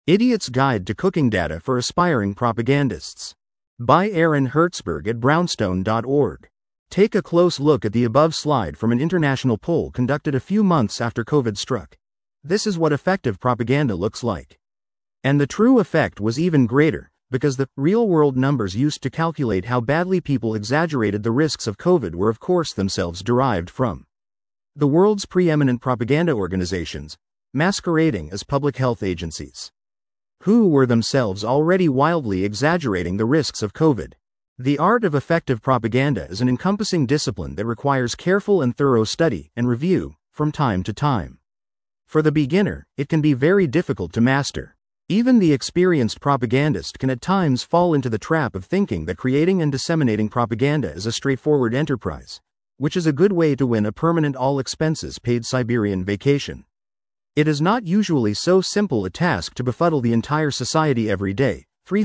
Idiot's Guide to Cooking Data for Aspiring Propagandists. By Aaron Hertzberg at brownstone.org. Take a close look at the above slide from an international poll conducted a few months after COVID struck. This is what effective propaganda looks like. And the true effect was even greater, because the real-world numbers used to calculate how badly people exaggerated the risks of COVID were of course themselves derived from the world's preeminent propaganda organizations, masquerading as public health agencies, who were themselves already wildly exaggerating the risks of COVID. The art of effective propaganda is an encompassing discipline that requires careful and thorough study and review from time to time. For the beginner, it can be very difficult to master. Even the experienced propagandist can at times fall into the trap of thinking that creating and disseminating propaganda is a straightforward enterprise, which is a good way to win a permanent all-expenses-paid Siberian vacation. It is not usually so simple a task to befuddle the entire society every day,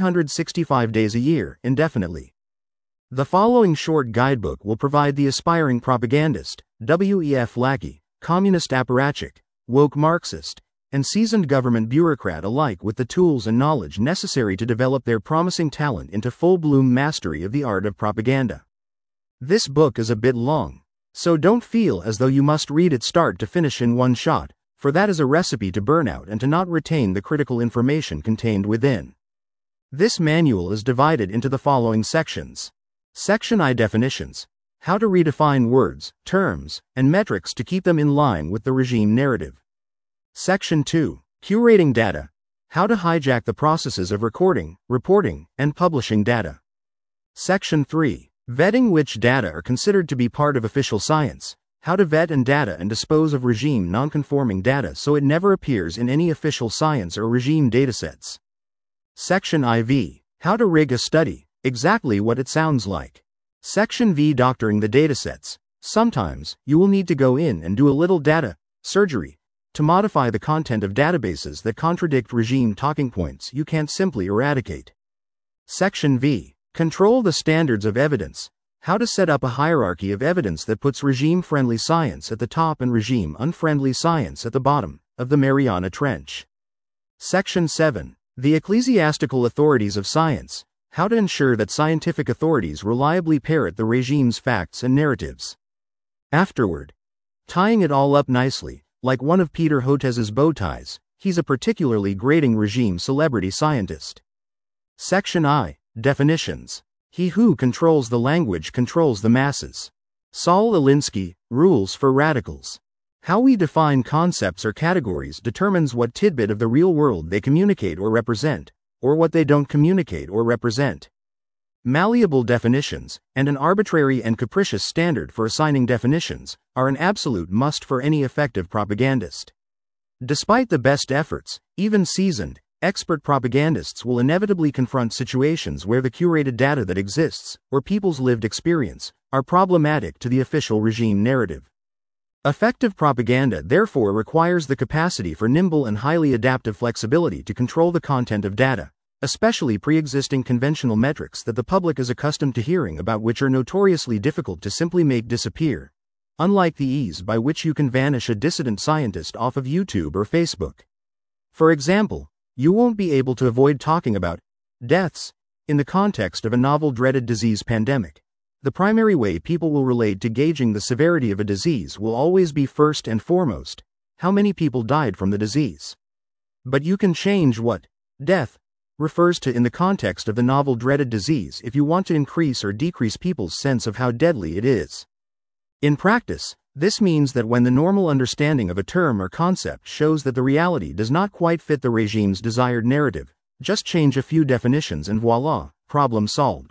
365 days a year, indefinitely. The following short guidebook will provide the aspiring propagandist, WEF lackey, communist apparatchik, woke Marxist, and seasoned government bureaucrat alike with the tools and knowledge necessary to develop their promising talent into full-bloom mastery of the art of propaganda. This book is a bit long, so don't feel as though you must read it start to finish in one shot, for that is a recipe to burnout and to not retain the critical information contained within. This manual is divided into the following sections. Section I: Definitions. How to redefine words, terms, and metrics to keep them in line with the regime narrative. Section 2: Curating Data. How to hijack the processes of recording, reporting, and publishing data. Section 3: Vetting which data are considered to be part of official science. How to vet and data and dispose of regime non-conforming data so it never appears in any official science or regime datasets. Section IV: How to rig a study, exactly what it sounds like. Section V: Doctoring the datasets. Sometimes, you will need to go in and do a little data surgery to modify the content of databases that contradict regime talking points you can't simply eradicate. Section V: Control the standards of evidence. How to set up a hierarchy of evidence that puts regime-friendly science at the top and regime-unfriendly science at the bottom of the Mariana Trench. Section 7: The ecclesiastical authorities of science. How to ensure that scientific authorities reliably parrot the regime's facts and narratives. Afterward, tying it all up nicely, like one of Peter Hotez's bow ties, he's a particularly grating regime celebrity scientist. Section I: Definitions. He who controls the language controls the masses. Saul Alinsky, Rules for Radicals. How we define concepts or categories determines what tidbit of the real world they communicate or represent, or what they don't communicate or represent. Malleable definitions, and an arbitrary and capricious standard for assigning definitions, are an absolute must for any effective propagandist. Despite the best efforts, even seasoned, expert propagandists will inevitably confront situations where the curated data that exists, or people's lived experience, are problematic to the official regime narrative. Effective propaganda therefore requires the capacity for nimble and highly adaptive flexibility to control the content of data, especially pre-existing conventional metrics that the public is accustomed to hearing about, which are notoriously difficult to simply make disappear, unlike the ease by which you can vanish a dissident scientist off of YouTube or Facebook. For example, you won't be able to avoid talking about deaths in the context of a novel dreaded disease pandemic. The primary way people will relate to gauging the severity of a disease will always be first and foremost, how many people died from the disease. But you can change what death refers to in the context of the novel dreaded disease if you want to increase or decrease people's sense of how deadly it is. In practice, this means that when the normal understanding of a term or concept shows that the reality does not quite fit the regime's desired narrative, just change a few definitions and voila, problem solved.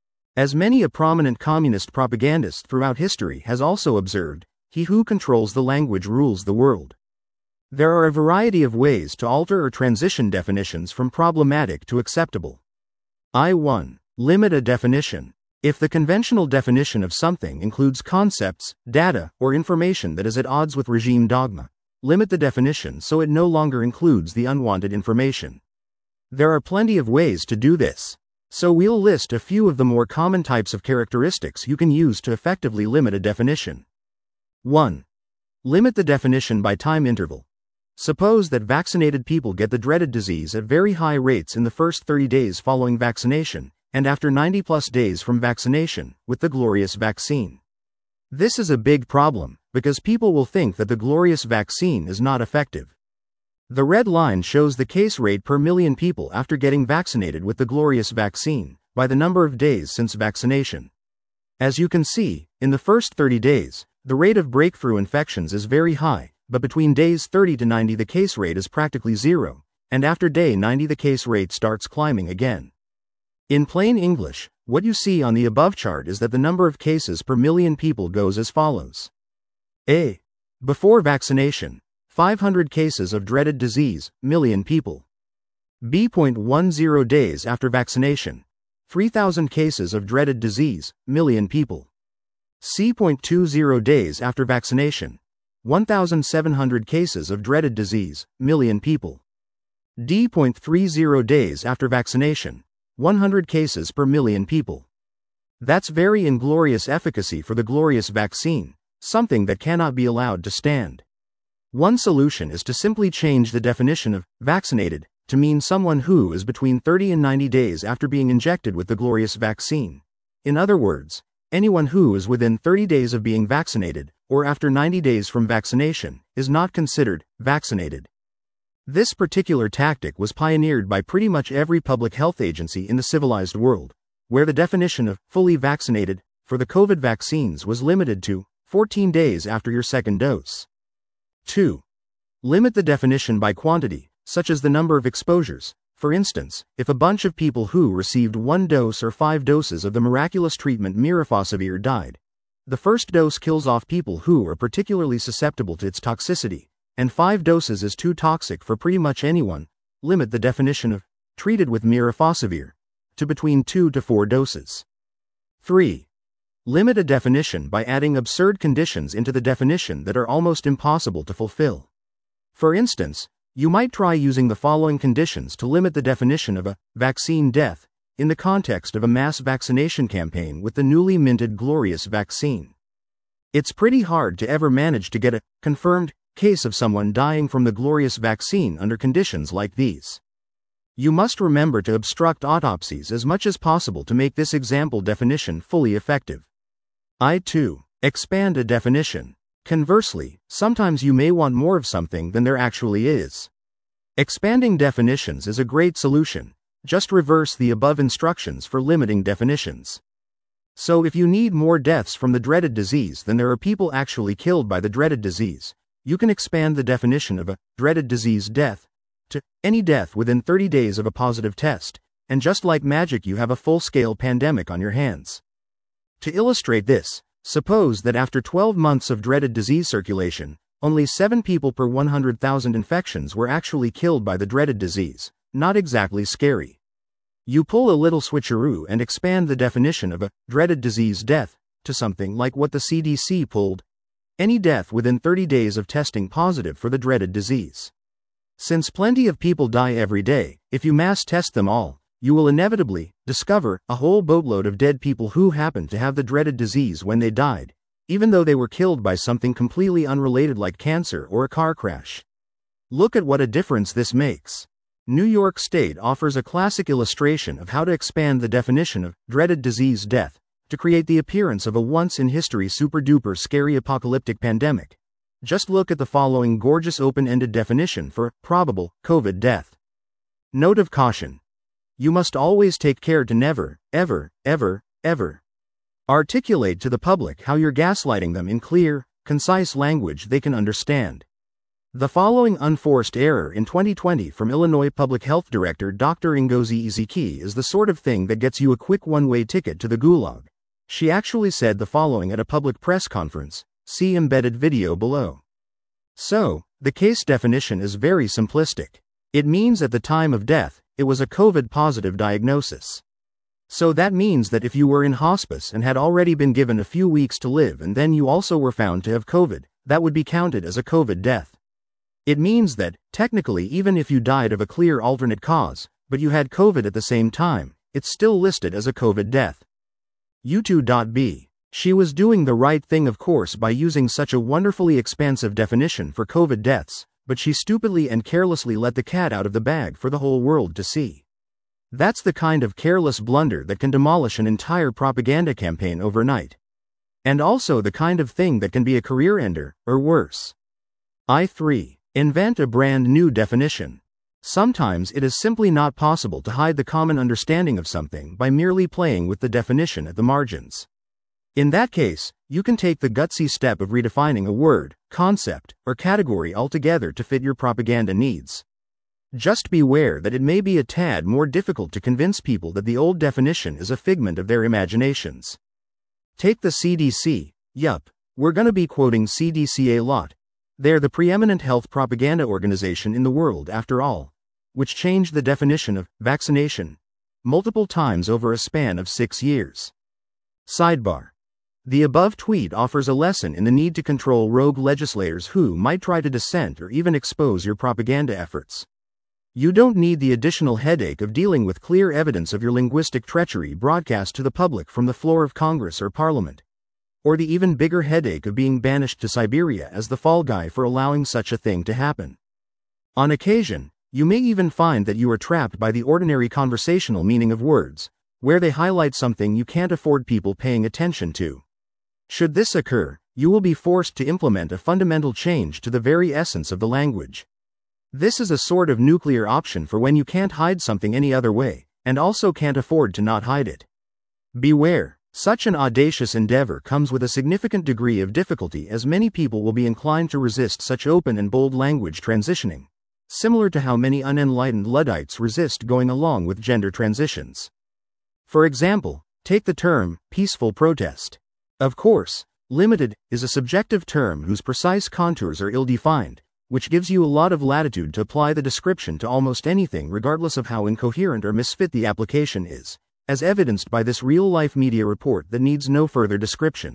As many a prominent communist propagandist throughout history has also observed, he who controls the language rules the world. There are a variety of ways to alter or transition definitions from problematic to acceptable. I-1. Limit a definition. If the conventional definition of something includes concepts, data, or information that is at odds with regime dogma, limit the definition so it no longer includes the unwanted information. There are plenty of ways to do this, so we'll list a few of the more common types of characteristics you can use to effectively limit a definition. 1. Limit the definition by time interval. Suppose that vaccinated people get the dreaded disease at very high rates in the first 30 days following vaccination, and after 90+ days from vaccination, with the glorious vaccine. This is a big problem, because people will think that the glorious vaccine is not effective. The red line shows the case rate per million people after getting vaccinated with the glorious vaccine, by the number of days since vaccination. As you can see, in the first 30 days, the rate of breakthrough infections is very high, but between days 30 to 90 the case rate is practically zero, and after day 90 the case rate starts climbing again. In plain English, what you see on the above chart is that the number of cases per million people goes as follows. A. Before vaccination, 500 cases of dreaded disease, million people. B.10 days after vaccination, 3,000 cases of dreaded disease, million people. C.20 days after vaccination, 1,700 cases of dreaded disease, million people. D.30 days after vaccination, 100 cases per million people. That's very inglorious efficacy for the glorious vaccine, something that cannot be allowed to stand. One solution is to simply change the definition of vaccinated to mean someone who is between 30 and 90 days after being injected with the glorious vaccine. In other words, anyone who is within 30 days of being vaccinated, or after 90 days from vaccination, is not considered vaccinated. This particular tactic was pioneered by pretty much every public health agency in the civilized world, where the definition of fully vaccinated for the COVID vaccines was limited to 14 days after your second dose. 2. Limit the definition by quantity, such as the number of exposures. For instance, if a bunch of people who received 1 dose or 5 doses of the miraculous treatment Mirafosivir died, the first dose kills off people who are particularly susceptible to its toxicity, and 5 doses is too toxic for pretty much anyone. Limit the definition of treated with Mirafosivir to between 2 to 4 doses. 3. Limit a definition by adding absurd conditions into the definition that are almost impossible to fulfill. For instance, you might try using the following conditions to limit the definition of a vaccine death in the context of a mass vaccination campaign with the newly minted glorious vaccine. It's pretty hard to ever manage to get a confirmed case of someone dying from the glorious vaccine under conditions like these. You must remember to obstruct autopsies as much as possible to make this example definition fully effective. I2. Expand a definition. Conversely, sometimes you may want more of something than there actually is. Expanding definitions is a great solution. Just reverse the above instructions for limiting definitions. So if you need more deaths from the dreaded disease than there are people actually killed by the dreaded disease, you can expand the definition of a dreaded disease death to any death within 30 days of a positive test, and just like magic you have a full-scale pandemic on your hands. To illustrate this, suppose that after 12 months of dreaded disease circulation, only 7 people per 100,000 infections were actually killed by the dreaded disease. Not exactly scary. You pull a little switcheroo and expand the definition of a dreaded disease death to something like what the CDC pulled: any death within 30 days of testing positive for the dreaded disease. Since plenty of people die every day, if you mass test them all, you will inevitably discover a whole boatload of dead people who happened to have the dreaded disease when they died, even though they were killed by something completely unrelated like cancer or a car crash. Look at what a difference this makes. New York State offers a classic illustration of how to expand the definition of dreaded disease death to create the appearance of a once-in-history super-duper scary apocalyptic pandemic. Just look at the following gorgeous open-ended definition for probable COVID death. Note of caution. You must always take care to never, ever, ever, ever articulate to the public how you're gaslighting them in clear, concise language they can understand. The following unforced error in 2020 from Illinois Public Health Director Dr. Ngozi Ezike is the sort of thing that gets you a quick one-way ticket to the gulag. She actually said the following at a public press conference. See embedded video below. So, the case definition is very simplistic. It means at the time of death, it was a COVID-positive diagnosis. So that means that if you were in hospice and had already been given a few weeks to live and then you also were found to have COVID, that would be counted as a COVID death. It means that, technically, even if you died of a clear alternate cause, but you had COVID at the same time, it's still listed as a COVID death. U2.B. She was doing the right thing, of course, by using such a wonderfully expansive definition for COVID deaths, but she stupidly and carelessly let the cat out of the bag for the whole world to see. That's the kind of careless blunder that can demolish an entire propaganda campaign overnight. And also the kind of thing that can be a career ender, or worse. I3. Invent a brand new definition. Sometimes it is simply not possible to hide the common understanding of something by merely playing with the definition at the margins. In that case, you can take the gutsy step of redefining a word, concept, or category altogether to fit your propaganda needs. Just beware that it may be a tad more difficult to convince people that the old definition is a figment of their imaginations. Take the CDC. Yup, we're gonna be quoting CDC a lot. They're the preeminent health propaganda organization in the world after all, which changed the definition of vaccination multiple times over a span of 6 years. Sidebar. The above tweet offers a lesson in the need to control rogue legislators who might try to dissent or even expose your propaganda efforts. You don't need the additional headache of dealing with clear evidence of your linguistic treachery broadcast to the public from the floor of Congress or Parliament. Or the even bigger headache of being banished to Siberia as the fall guy for allowing such a thing to happen. On occasion, you may even find that you are trapped by the ordinary conversational meaning of words, where they highlight something you can't afford people paying attention to. Should this occur, you will be forced to implement a fundamental change to the very essence of the language. This is a sort of nuclear option for when you can't hide something any other way, and also can't afford to not hide it. Beware. Such an audacious endeavor comes with a significant degree of difficulty, as many people will be inclined to resist such open and bold language transitioning, similar to how many unenlightened Luddites resist going along with gender transitions. For example, take the term peaceful protest. Of course, limited is a subjective term whose precise contours are ill-defined, which gives you a lot of latitude to apply the description to almost anything regardless of how incoherent or misfit the application is, as evidenced by this real-life media report that needs no further description.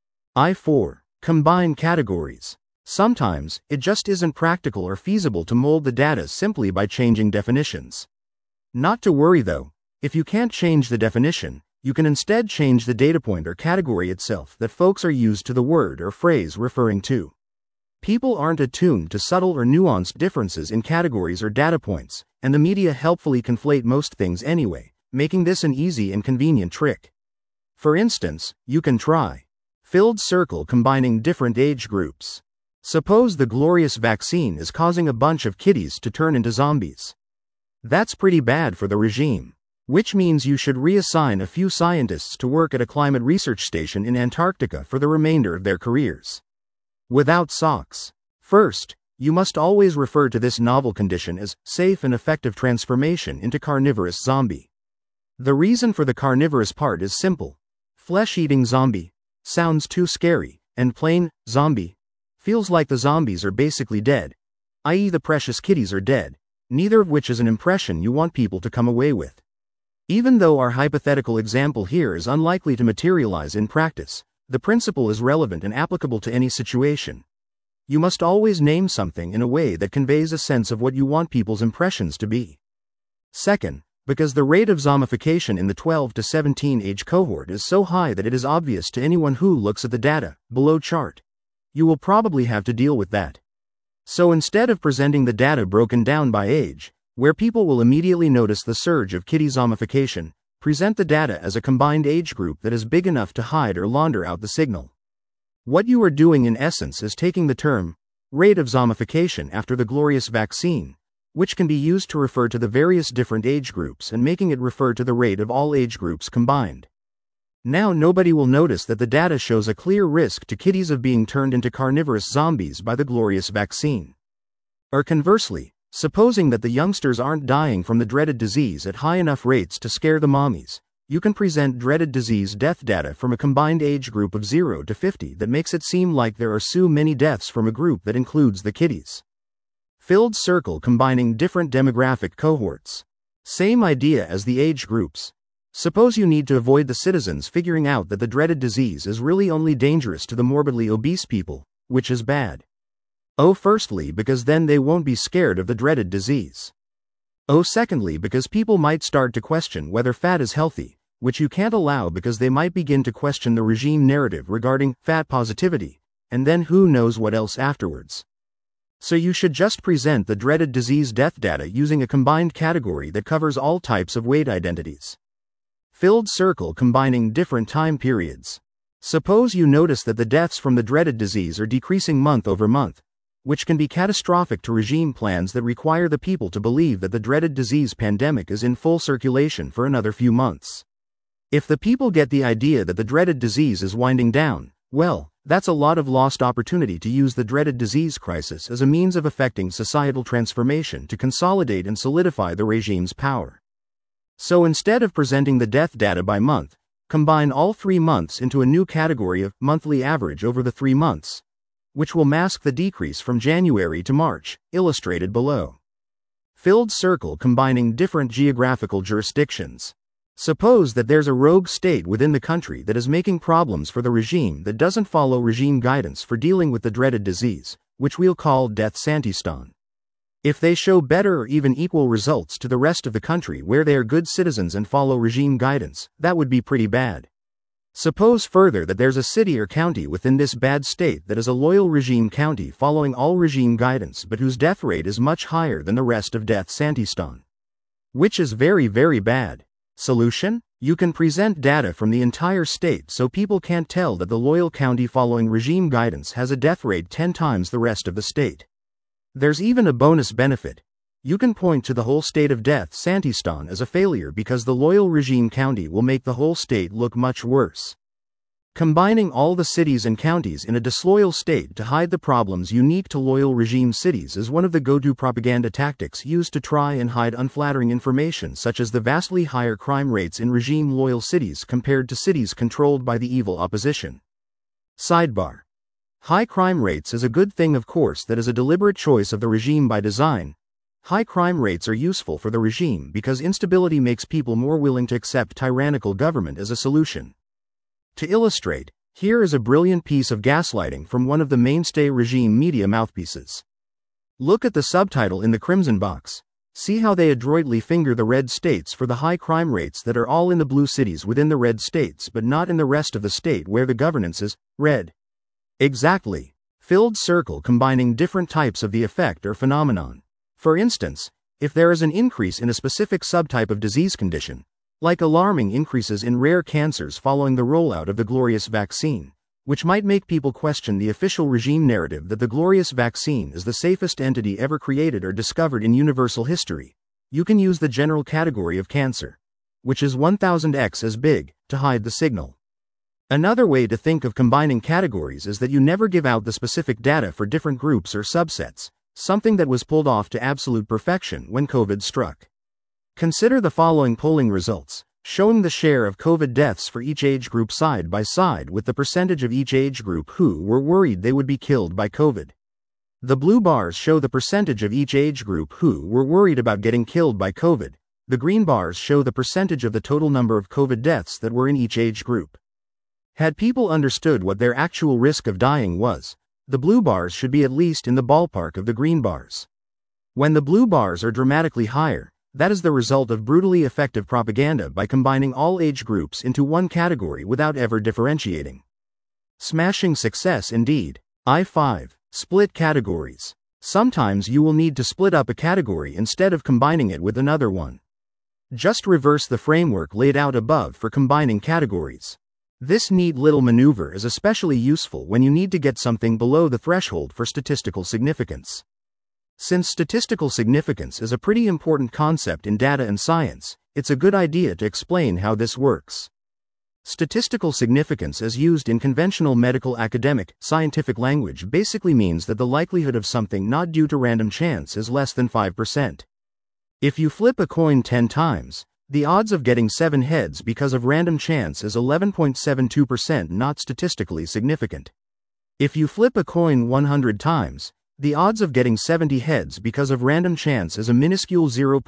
I4. Combine categories. Sometimes, it just isn't practical or feasible to mold the data simply by changing definitions. Not to worry though, if you can't change the definition, you can instead change the data point or category itself that folks are used to the word or phrase referring to. People aren't attuned to subtle or nuanced differences in categories or data points, and the media helpfully conflate most things anyway, making this an easy and convenient trick. For instance, you can try filled circle combining different age groups. Suppose the glorious vaccine is causing a bunch of kiddies to turn into zombies. That's pretty bad for the regime, which means you should reassign a few scientists to work at a climate research station in Antarctica for the remainder of their careers. Without socks. First, you must always refer to this novel condition as safe and effective transformation into carnivorous zombie. The reason for the carnivorous part is simple. Flesh-eating zombie sounds too scary, and plain zombie feels like the zombies are basically dead, i.e. the precious kiddies are dead, neither of which is an impression you want people to come away with. Even though our hypothetical example here is unlikely to materialize in practice, the principle is relevant and applicable to any situation. You must always name something in a way that conveys a sense of what you want people's impressions to be. Second, because the rate of zombification in the 12 to 17 age cohort is so high that it is obvious to anyone who looks at the data below chart. You will probably have to deal with that. So instead of presenting the data broken down by age, where people will immediately notice the surge of kiddie zombification, present the data as a combined age group that is big enough to hide or launder out the signal. What you are doing in essence is taking the term rate of zombification after the glorious vaccine, which can be used to refer to the various different age groups, and making it refer to the rate of all age groups combined. Now nobody will notice that the data shows a clear risk to kiddies of being turned into carnivorous zombies by the glorious vaccine. Or conversely, supposing that the youngsters aren't dying from the dreaded disease at high enough rates to scare the mommies, you can present dreaded disease death data from a combined age group of 0 to 50 that makes it seem like there are so many deaths from a group that includes the kiddies. Filled circle combining different demographic cohorts. Same idea as the age groups. Suppose you need to avoid the citizens figuring out that the dreaded disease is really only dangerous to the morbidly obese people, which is bad. Firstly, because then they won't be scared of the dreaded disease. Secondly, because people might start to question whether fat is healthy, which you can't allow because they might begin to question the regime narrative regarding fat positivity, and then who knows what else afterwards. So you should just present the dreaded disease death data using a combined category that covers all types of weight identities. Filled circle combining different time periods. Suppose you notice that the deaths from the dreaded disease are decreasing month over month, which can be catastrophic to regime plans that require the people to believe that the dreaded disease pandemic is in full circulation for another few months. If the people get the idea that the dreaded disease is winding down, well, that's a lot of lost opportunity to use the dreaded disease crisis as a means of effecting societal transformation to consolidate and solidify the regime's power. So instead of presenting the death data by month, combine all 3 months into a new category of monthly average over the 3 months, which will mask the decrease from January to March, illustrated below. Filled circle combining different geographical jurisdictions. Suppose that there's a rogue state within the country that is making problems for the regime that doesn't follow regime guidance for dealing with the dreaded disease, which we'll call Death Santistan. If they show better or even equal results to the rest of the country where they are good citizens and follow regime guidance, that would be pretty bad. Suppose further that there's a city or county within this bad state that is a loyal regime county following all regime guidance but whose death rate is much higher than the rest of Death Santistan. Which is very, very bad. Solution? You can present data from the entire state so people can't tell that the loyal county following regime guidance has a death rate 10 times the rest of the state. There's even a bonus benefit. You can point to the whole state of Death Santistan as a failure because the loyal regime county will make the whole state look much worse. Combining all the cities and counties in a disloyal state to hide the problems unique to loyal regime cities is one of the go-to propaganda tactics used to try and hide unflattering information such as the vastly higher crime rates in regime-loyal cities compared to cities controlled by the evil opposition. Sidebar. High crime rates is a good thing, of course. That is a deliberate choice of the regime by design. High crime rates are useful for the regime because instability makes people more willing to accept tyrannical government as a solution. To illustrate, here is a brilliant piece of gaslighting from one of the mainstay regime media mouthpieces. Look at the subtitle in the crimson box. See how they adroitly finger the red states for the high crime rates that are all in the blue cities within the red states but not in the rest of the state where the governance is red. Exactly. Filled circle combining different types of the effect or phenomenon. For instance, if there is an increase in a specific subtype of disease condition, like alarming increases in rare cancers following the rollout of the Glorious vaccine, which might make people question the official regime narrative that the Glorious vaccine is the safest entity ever created or discovered in universal history, you can use the general category of cancer, which is 1000x as big, to hide the signal. Another way to think of combining categories is that you never give out the specific data for different groups or subsets, something that was pulled off to absolute perfection when COVID struck. Consider the following polling results, showing the share of COVID deaths for each age group side by side with the percentage of each age group who were worried they would be killed by COVID. The blue bars show the percentage of each age group who were worried about getting killed by COVID. The green bars show the percentage of the total number of COVID deaths that were in each age group. Had people understood what their actual risk of dying was, the blue bars should be at least in the ballpark of the green bars. When the blue bars are dramatically higher, that is the result of brutally effective propaganda by combining all age groups into one category without ever differentiating. Smashing success indeed. I5. Split categories. Sometimes you will need to split up a category instead of combining it with another one. Just reverse the framework laid out above for combining categories. This neat little maneuver is especially useful when you need to get something below the threshold for statistical significance. Since statistical significance is a pretty important concept in data and science, it's a good idea to explain how this works. Statistical significance as used in conventional medical academic, scientific language basically means that the likelihood of something not due to random chance is less than 5%. If you flip a coin 10 times, the odds of getting 7 heads because of random chance is 11.72% not statistically significant. If you flip a coin 100 times, the odds of getting 70 heads because of random chance is a minuscule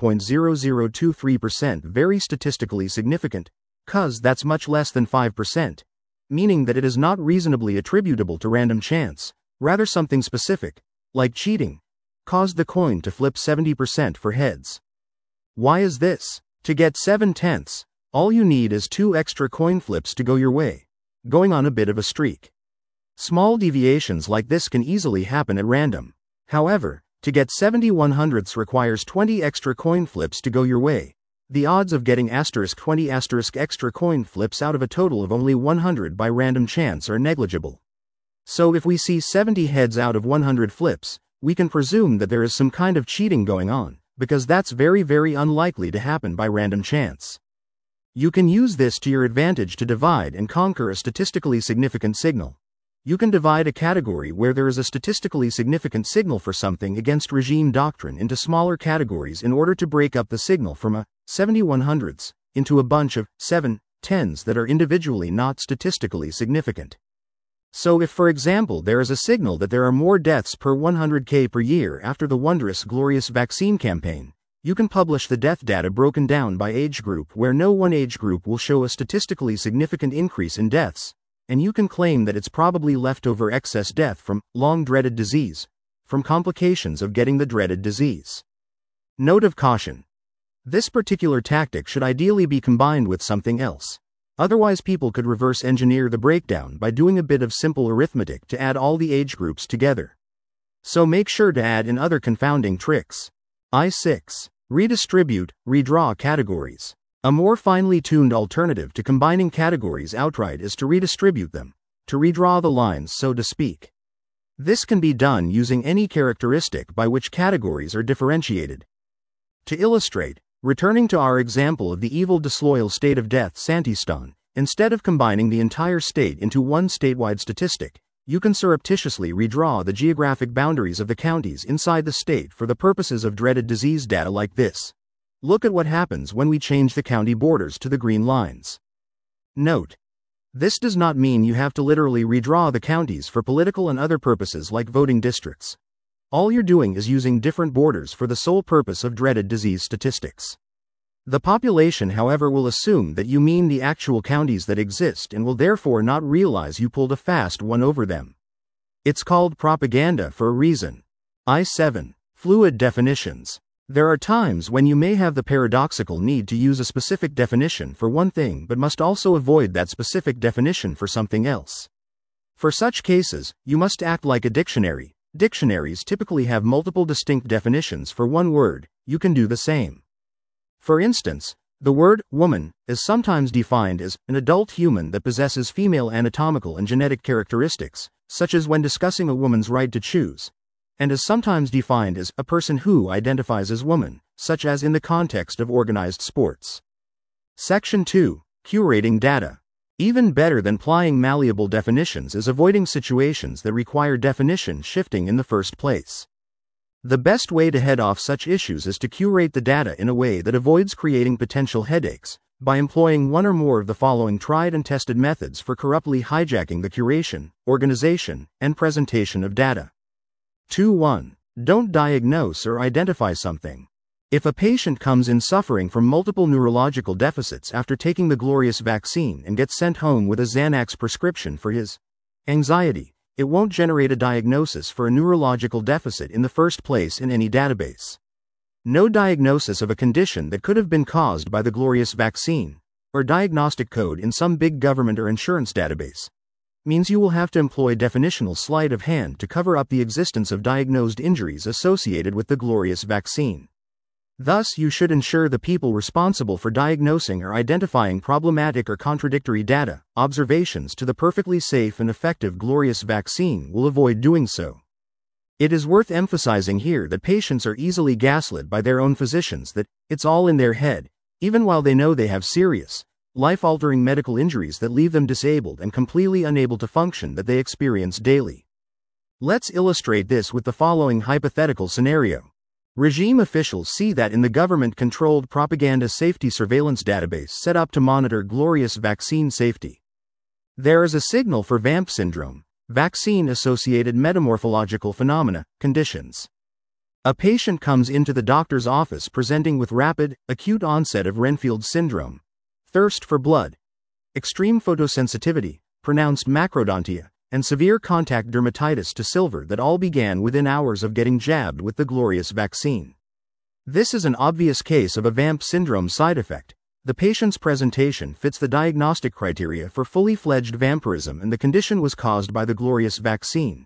0.0023% very statistically significant, cause that's much less than 5%, meaning that it is not reasonably attributable to random chance, rather something specific, like cheating, caused the coin to flip 70% for heads. Why is this? To get 7/10, all you need is 2 extra coin flips to go your way, going on a bit of a streak. Small deviations like this can easily happen at random. However, to get 70/100ths requires 20 extra coin flips to go your way. The odds of getting *20 extra coin flips out of a total of only 100 by random chance are negligible. So if we see 70 heads out of 100 flips, we can presume that there is some kind of cheating going on, because that's very, very unlikely to happen by random chance. You can use this to your advantage to divide and conquer a statistically significant signal. You can divide a category where there is a statistically significant signal for something against regime doctrine into smaller categories in order to break up the signal from a 70/100ths into a bunch of 7/10s that are individually not statistically significant. So if, for example, there is a signal that there are more deaths per 100K per year after the wondrous, glorious vaccine campaign, you can publish the death data broken down by age group where no one age group will show a statistically significant increase in deaths, and you can claim that it's probably leftover excess death from long-dreaded disease, from complications of getting the dreaded disease. Note of caution. This particular tactic should ideally be combined with something else. Otherwise, people could reverse engineer the breakdown by doing a bit of simple arithmetic to add all the age groups together. So make sure to add in other confounding tricks. I6. Redistribute, redraw categories. A more finely tuned alternative to combining categories outright is to redistribute them, to redraw the lines, so to speak. This can be done using any characteristic by which categories are differentiated. To illustrate, returning to our example of the evil disloyal state of death Santistan, instead of combining the entire state into one statewide statistic, you can surreptitiously redraw the geographic boundaries of the counties inside the state for the purposes of dreaded disease data like this. Look at what happens when we change the county borders to the green lines. Note: this does not mean you have to literally redraw the counties for political and other purposes like voting districts. All you're doing is using different borders for the sole purpose of dreaded disease statistics. The population, however, will assume that you mean the actual counties that exist and will therefore not realize you pulled a fast one over them. It's called propaganda for a reason. I7. Fluid definitions. There are times when you may have the paradoxical need to use a specific definition for one thing but must also avoid that specific definition for something else. For such cases, you must act like a dictionary. Dictionaries typically have multiple distinct definitions for one word. You can do the same. For instance, the word woman is sometimes defined as an adult human that possesses female anatomical and genetic characteristics, such as when discussing a woman's right to choose, and is sometimes defined as a person who identifies as woman, such as in the context of organized sports. Section 2. Curating data. Even better than applying malleable definitions is avoiding situations that require definition shifting in the first place. The best way to head off such issues is to curate the data in a way that avoids creating potential headaches, by employing one or more of the following tried and tested methods for corruptly hijacking the curation, organization, and presentation of data. 2.1. Don't diagnose or identify something. If a patient comes in suffering from multiple neurological deficits after taking the glorious vaccine and gets sent home with a Xanax prescription for his anxiety, it won't generate a diagnosis for a neurological deficit in the first place in any database. No diagnosis of a condition that could have been caused by the glorious vaccine, or diagnostic code in some big government or insurance database, means you will have to employ definitional sleight of hand to cover up the existence of diagnosed injuries associated with the glorious vaccine. Thus, you should ensure the people responsible for diagnosing or identifying problematic or contradictory data, observations to the perfectly safe and effective glorious vaccine will avoid doing so. It is worth emphasizing here that patients are easily gaslit by their own physicians that it's all in their head, even while they know they have serious, life-altering medical injuries that leave them disabled and completely unable to function that they experience daily. Let's illustrate this with the following hypothetical scenario. Regime officials see that in the government-controlled propaganda safety surveillance database set up to monitor glorious vaccine safety, there is a signal for VAMP syndrome, vaccine-associated metamorphological phenomena, conditions. A patient comes into the doctor's office presenting with rapid, acute onset of Renfield syndrome, thirst for blood, extreme photosensitivity, pronounced macrodontia, and severe contact dermatitis to silver that all began within hours of getting jabbed with the glorious vaccine. This is an obvious case of a VAMP syndrome side effect. The patient's presentation fits the diagnostic criteria for fully fledged vampirism and the condition was caused by the glorious vaccine.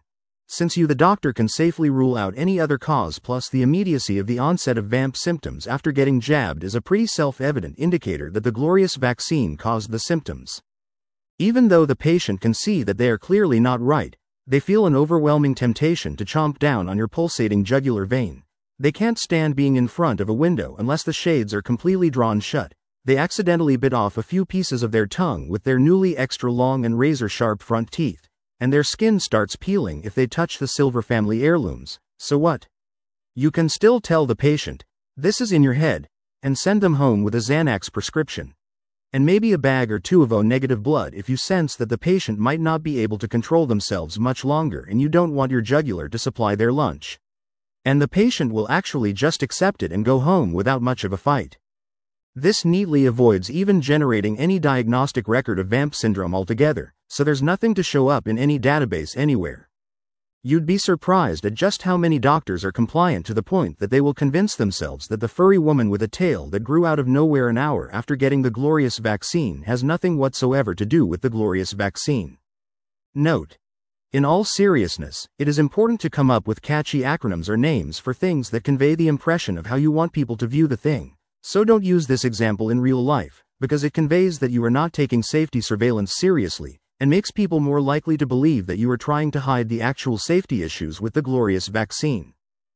since you the doctor can safely rule out any other cause, plus the immediacy of the onset of VAMP symptoms after getting jabbed is a pretty self-evident indicator that the glorious vaccine caused the symptoms. Even though the patient can see that they are clearly not right, they feel an overwhelming temptation to chomp down on your pulsating jugular vein. They can't stand being in front of a window unless the shades are completely drawn shut. They accidentally bit off a few pieces of their tongue with their newly extra long and razor-sharp front teeth, and their skin starts peeling if they touch the Silver family heirlooms. So what? You can still tell the patient, "This is in your head," and send them home with a Xanax prescription. And maybe a bag or two of O-negative blood if you sense that the patient might not be able to control themselves much longer and you don't want your jugular to supply their lunch. And the patient will actually just accept it and go home without much of a fight. This neatly avoids even generating any diagnostic record of VAMP syndrome altogether, so there's nothing to show up in any database anywhere. You'd be surprised at just how many doctors are compliant to the point that they will convince themselves that the furry woman with a tail that grew out of nowhere an hour after getting the glorious vaccine has nothing whatsoever to do with the glorious vaccine. Note: in all seriousness, it is important to come up with catchy acronyms or names for things that convey the impression of how you want people to view the thing. So don't use this example in real life, because it conveys that you are not taking safety surveillance seriously, and makes people more likely to believe that you are trying to hide the actual safety issues with the glorious vaccine.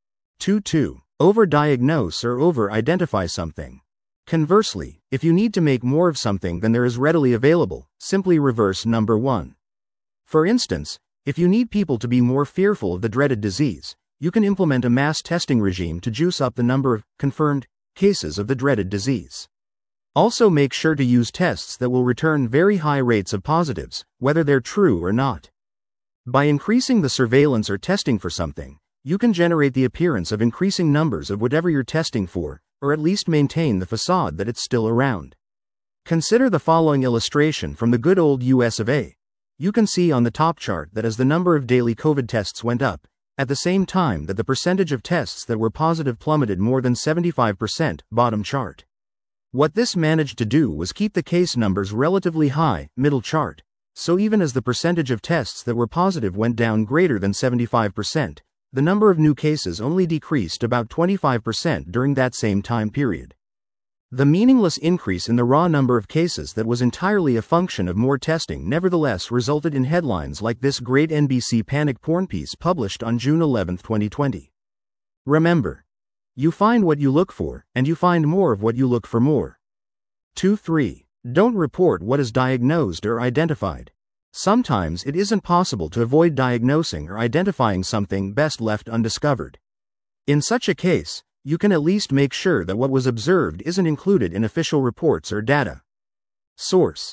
2. Overdiagnose or over-identify something. Conversely, if you need to make more of something than there is readily available, simply reverse number 1. For instance, if you need people to be more fearful of the dreaded disease, you can implement a mass testing regime to juice up the number of confirmed cases of the dreaded disease. Also make sure to use tests that will return very high rates of positives, whether they're true or not. By increasing the surveillance or testing for something, you can generate the appearance of increasing numbers of whatever you're testing for, or at least maintain the facade that it's still around. Consider the following illustration from the good old US of A. You can see on the top chart that as the number of daily COVID tests went up, at the same time that the percentage of tests that were positive plummeted more than 75%, bottom chart. What this managed to do was keep the case numbers relatively high, middle chart. So even as the percentage of tests that were positive went down greater than 75%, the number of new cases only decreased about 25% during that same time period. The meaningless increase in the raw number of cases that was entirely a function of more testing nevertheless resulted in headlines like this great NBC panic porn piece published on June 11, 2020. Remember, you find what you look for, and you find more of what you look for more. 2. Don't report what is diagnosed or identified. Sometimes it isn't possible to avoid diagnosing or identifying something best left undiscovered. In such a case, you can at least make sure that what was observed isn't included in official reports or data. Source: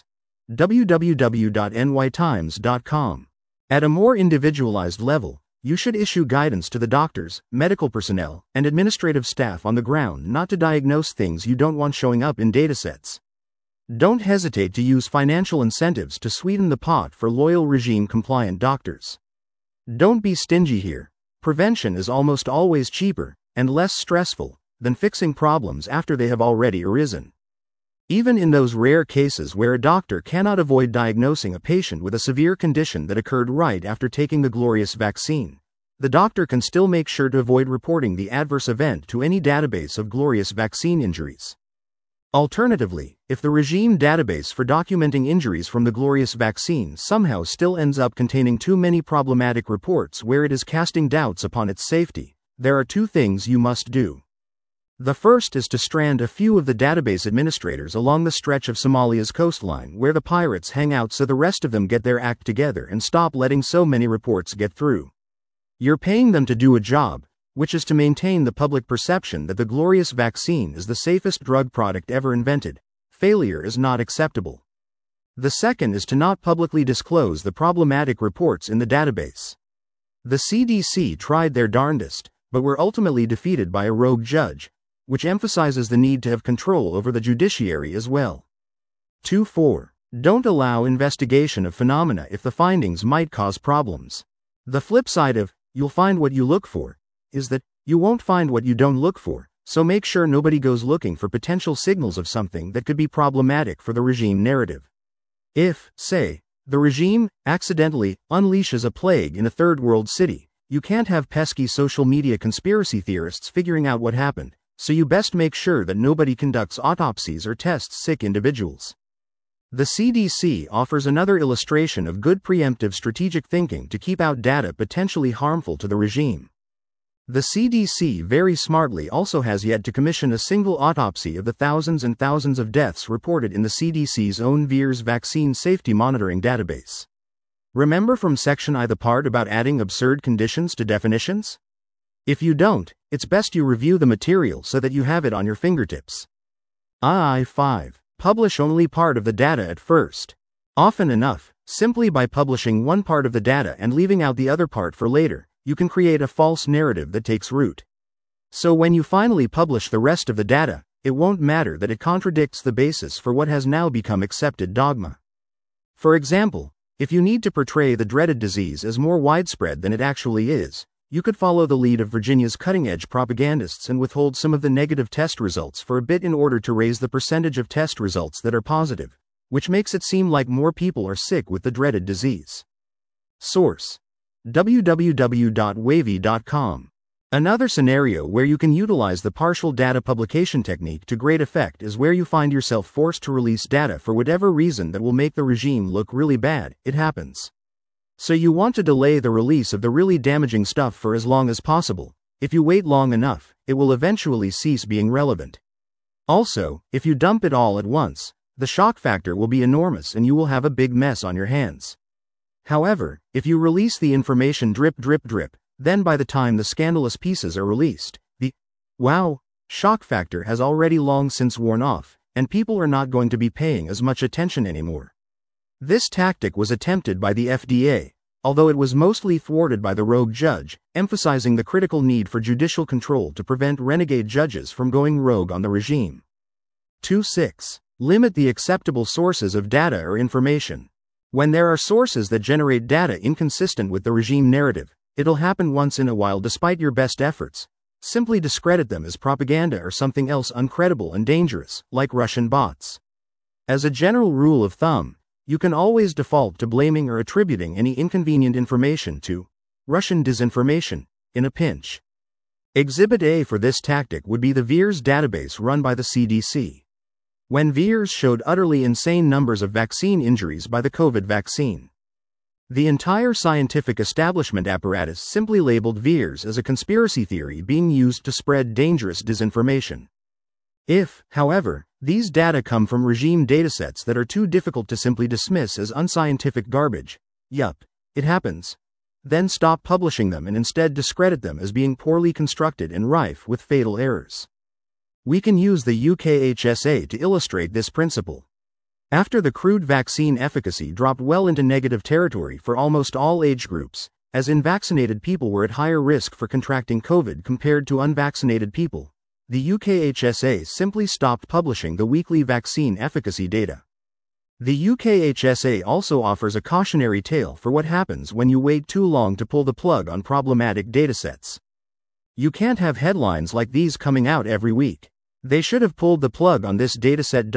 www.nytimes.com. At a more individualized level, you should issue guidance to the doctors, medical personnel, and administrative staff on the ground not to diagnose things you don't want showing up in datasets. Don't hesitate to use financial incentives to sweeten the pot for loyal regime-compliant doctors. Don't be stingy here. Prevention is almost always cheaper and less stressful than fixing problems after they have already arisen. Even in those rare cases where a doctor cannot avoid diagnosing a patient with a severe condition that occurred right after taking the glorious vaccine, the doctor can still make sure to avoid reporting the adverse event to any database of glorious vaccine injuries. Alternatively, if the regime database for documenting injuries from the glorious vaccine somehow still ends up containing too many problematic reports where it is casting doubts upon its safety, there are 2 things you must do. The first is to strand a few of the database administrators along the stretch of Somalia's coastline where the pirates hang out so the rest of them get their act together and stop letting so many reports get through. You're paying them to do a job, which is to maintain the public perception that the glorious vaccine is the safest drug product ever invented. Failure is not acceptable. The second is to not publicly disclose the problematic reports in the database. The CDC tried their darndest, but were ultimately defeated by a rogue judge, which emphasizes the need to have control over the judiciary as well. 2. Don't allow investigation of phenomena if the findings might cause problems. The flip side of, you'll find what you look for, is that, you won't find what you don't look for, so make sure nobody goes looking for potential signals of something that could be problematic for the regime narrative. If, say, the regime accidentally unleashes a plague in a third world city, you can't have pesky social media conspiracy theorists figuring out what happened, so you best make sure that nobody conducts autopsies or tests sick individuals. The CDC offers another illustration of good preemptive strategic thinking to keep out data potentially harmful to the regime. The CDC very smartly also has yet to commission a single autopsy of the thousands and thousands of deaths reported in the CDC's own VAERS vaccine safety monitoring database. Remember from Section I the part about adding absurd conditions to definitions? If you don't, it's best you review the material so that you have it on your fingertips. II-5. Publish only part of the data at first. Often enough, simply by publishing one part of the data and leaving out the other part for later, you can create a false narrative that takes root. So when you finally publish the rest of the data, it won't matter that it contradicts the basis for what has now become accepted dogma. For example, if you need to portray the dreaded disease as more widespread than it actually is, you could follow the lead of Virginia's cutting-edge propagandists and withhold some of the negative test results for a bit in order to raise the percentage of test results that are positive, which makes it seem like more people are sick with the dreaded disease. Source: www.wavy.com. Another scenario where you can utilize the partial data publication technique to great effect is where you find yourself forced to release data for whatever reason that will make the regime look really bad. It happens. So you want to delay the release of the really damaging stuff for as long as possible. If you wait long enough, it will eventually cease being relevant. Also, if you dump it all at once, the shock factor will be enormous and you will have a big mess on your hands. However, if you release the information drip, then by the time the scandalous pieces are released, the wow shock factor has already long since worn off, and people are not going to be paying as much attention anymore. This tactic was attempted by the FDA, although it was mostly thwarted by the rogue judge, emphasizing the critical need for judicial control to prevent renegade judges from going rogue on the regime. 2.6. Limit the acceptable sources of data or information. When there are sources that generate data inconsistent with the regime narrative, it'll happen once in a while despite your best efforts. Simply discredit them as propaganda or something else uncredible and dangerous, like Russian bots. As a general rule of thumb, you can always default to blaming or attributing any inconvenient information to Russian disinformation in a pinch. Exhibit A for this tactic would be the VAERS database run by the CDC. When VAERS showed utterly insane numbers of vaccine injuries by the COVID vaccine, the entire scientific establishment apparatus simply labeled VAERS as a conspiracy theory being used to spread dangerous disinformation. If, however, these data come from regime datasets that are too difficult to simply dismiss as unscientific garbage, yup, it happens, then stop publishing them and instead discredit them as being poorly constructed and rife with fatal errors. We can use the UKHSA to illustrate this principle. After the crude vaccine efficacy dropped well into negative territory for almost all age groups, as unvaccinated people were at higher risk for contracting COVID compared to unvaccinated people, the UKHSA simply stopped publishing the weekly vaccine efficacy data. The UKHSA also offers a cautionary tale for what happens when you wait too long to pull the plug on problematic datasets. You can't have headlines like these coming out every week. They should have pulled the plug on this dataset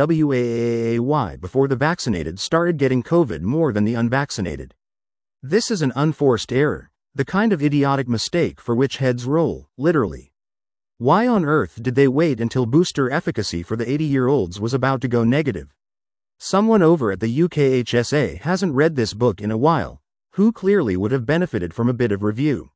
WAAAY before the vaccinated started getting COVID more than the unvaccinated. This is an unforced error, the kind of idiotic mistake for which heads roll, literally. Why on earth did they wait until booster efficacy for the 80-year-olds was about to go negative? Someone over at the UKHSA hasn't read this book in a while, who clearly would have benefited from a bit of review.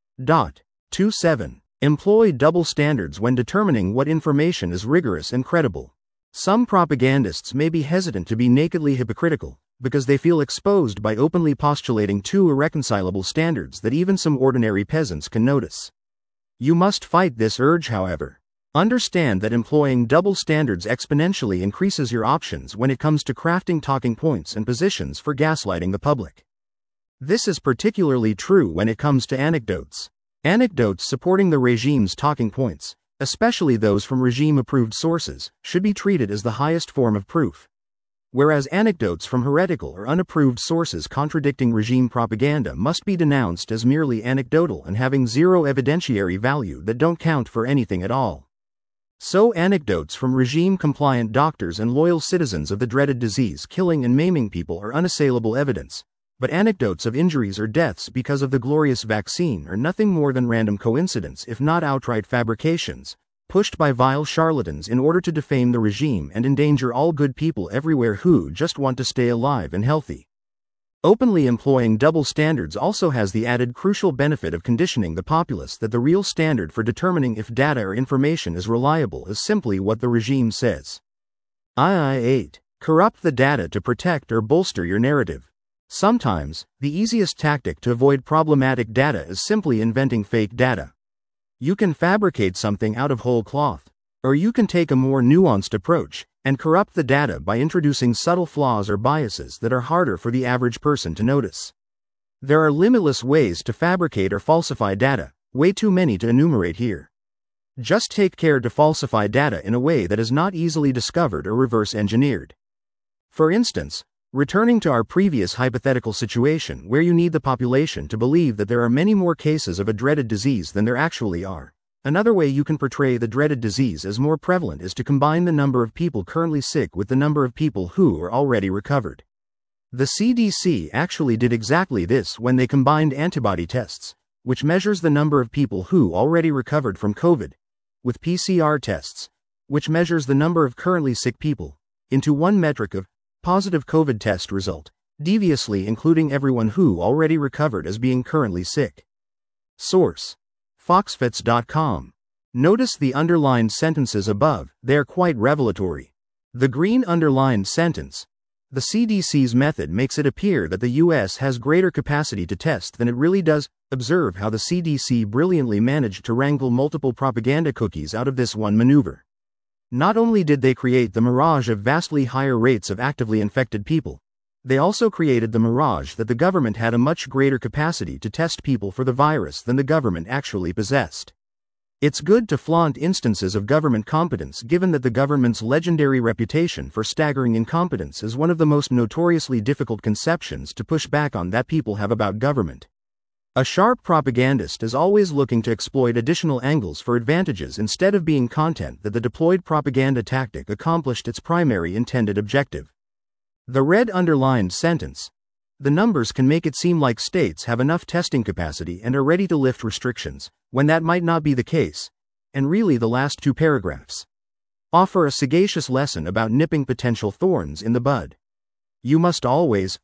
2.7. Employ double standards when determining what information is rigorous and credible. Some propagandists may be hesitant to be nakedly hypocritical, because they feel exposed by openly postulating two irreconcilable standards that even some ordinary peasants can notice. You must fight this urge, however. Understand that employing double standards exponentially increases your options when it comes to crafting talking points and positions for gaslighting the public. This is particularly true when it comes to anecdotes. Anecdotes supporting the regime's talking points, especially those from regime-approved sources, should be treated as the highest form of proof. Whereas anecdotes from heretical or unapproved sources contradicting regime propaganda must be denounced as merely anecdotal and having zero evidentiary value that don't count for anything at all. So anecdotes from regime-compliant doctors and loyal citizens of the dreaded disease killing and maiming people are unassailable evidence, but anecdotes of injuries or deaths because of the glorious vaccine are nothing more than random coincidence, if not outright fabrications, pushed by vile charlatans in order to defame the regime and endanger all good people everywhere who just want to stay alive and healthy. Openly employing double standards also has the added crucial benefit of conditioning the populace that the real standard for determining if data or information is reliable is simply what the regime says. II-8. Corrupt the data to protect or bolster your narrative. Sometimes, the easiest tactic to avoid problematic data is simply inventing fake data. You can fabricate something out of whole cloth, or you can take a more nuanced approach and corrupt the data by introducing subtle flaws or biases that are harder for the average person to notice. There are limitless ways to fabricate or falsify data, way too many to enumerate here. Just take care to falsify data in a way that is not easily discovered or reverse engineered. For instance, returning to our previous hypothetical situation where you need the population to believe that there are many more cases of a dreaded disease than there actually are. Another way you can portray the dreaded disease as more prevalent is to combine the number of people currently sick with the number of people who are already recovered. The CDC actually did exactly this when they combined antibody tests, which measures the number of people who already recovered from COVID, with PCR tests, which measures the number of currently sick people, into one metric of positive COVID test result, deviously including everyone who already recovered as being currently sick. Source: Foxfits.com. Notice the underlined sentences above, they are quite revelatory. The green underlined sentence: the CDC's method makes it appear that the US has greater capacity to test than it really does. Observe how the CDC brilliantly managed to wrangle multiple propaganda cookies out of this one maneuver. Not only did they create the mirage of vastly higher rates of actively infected people, they also created the mirage that the government had a much greater capacity to test people for the virus than the government actually possessed. It's good to flaunt instances of government competence given that the government's legendary reputation for staggering incompetence is one of the most notoriously difficult conceptions to push back on that people have about government. A sharp propagandist is always looking to exploit additional angles for advantages instead of being content that the deployed propaganda tactic accomplished its primary intended objective. The red underlined sentence: the numbers can make it seem like states have enough testing capacity and are ready to lift restrictions, when that might not be the case, and really the last two paragraphs offer a sagacious lesson about nipping potential thorns in the bud. You must always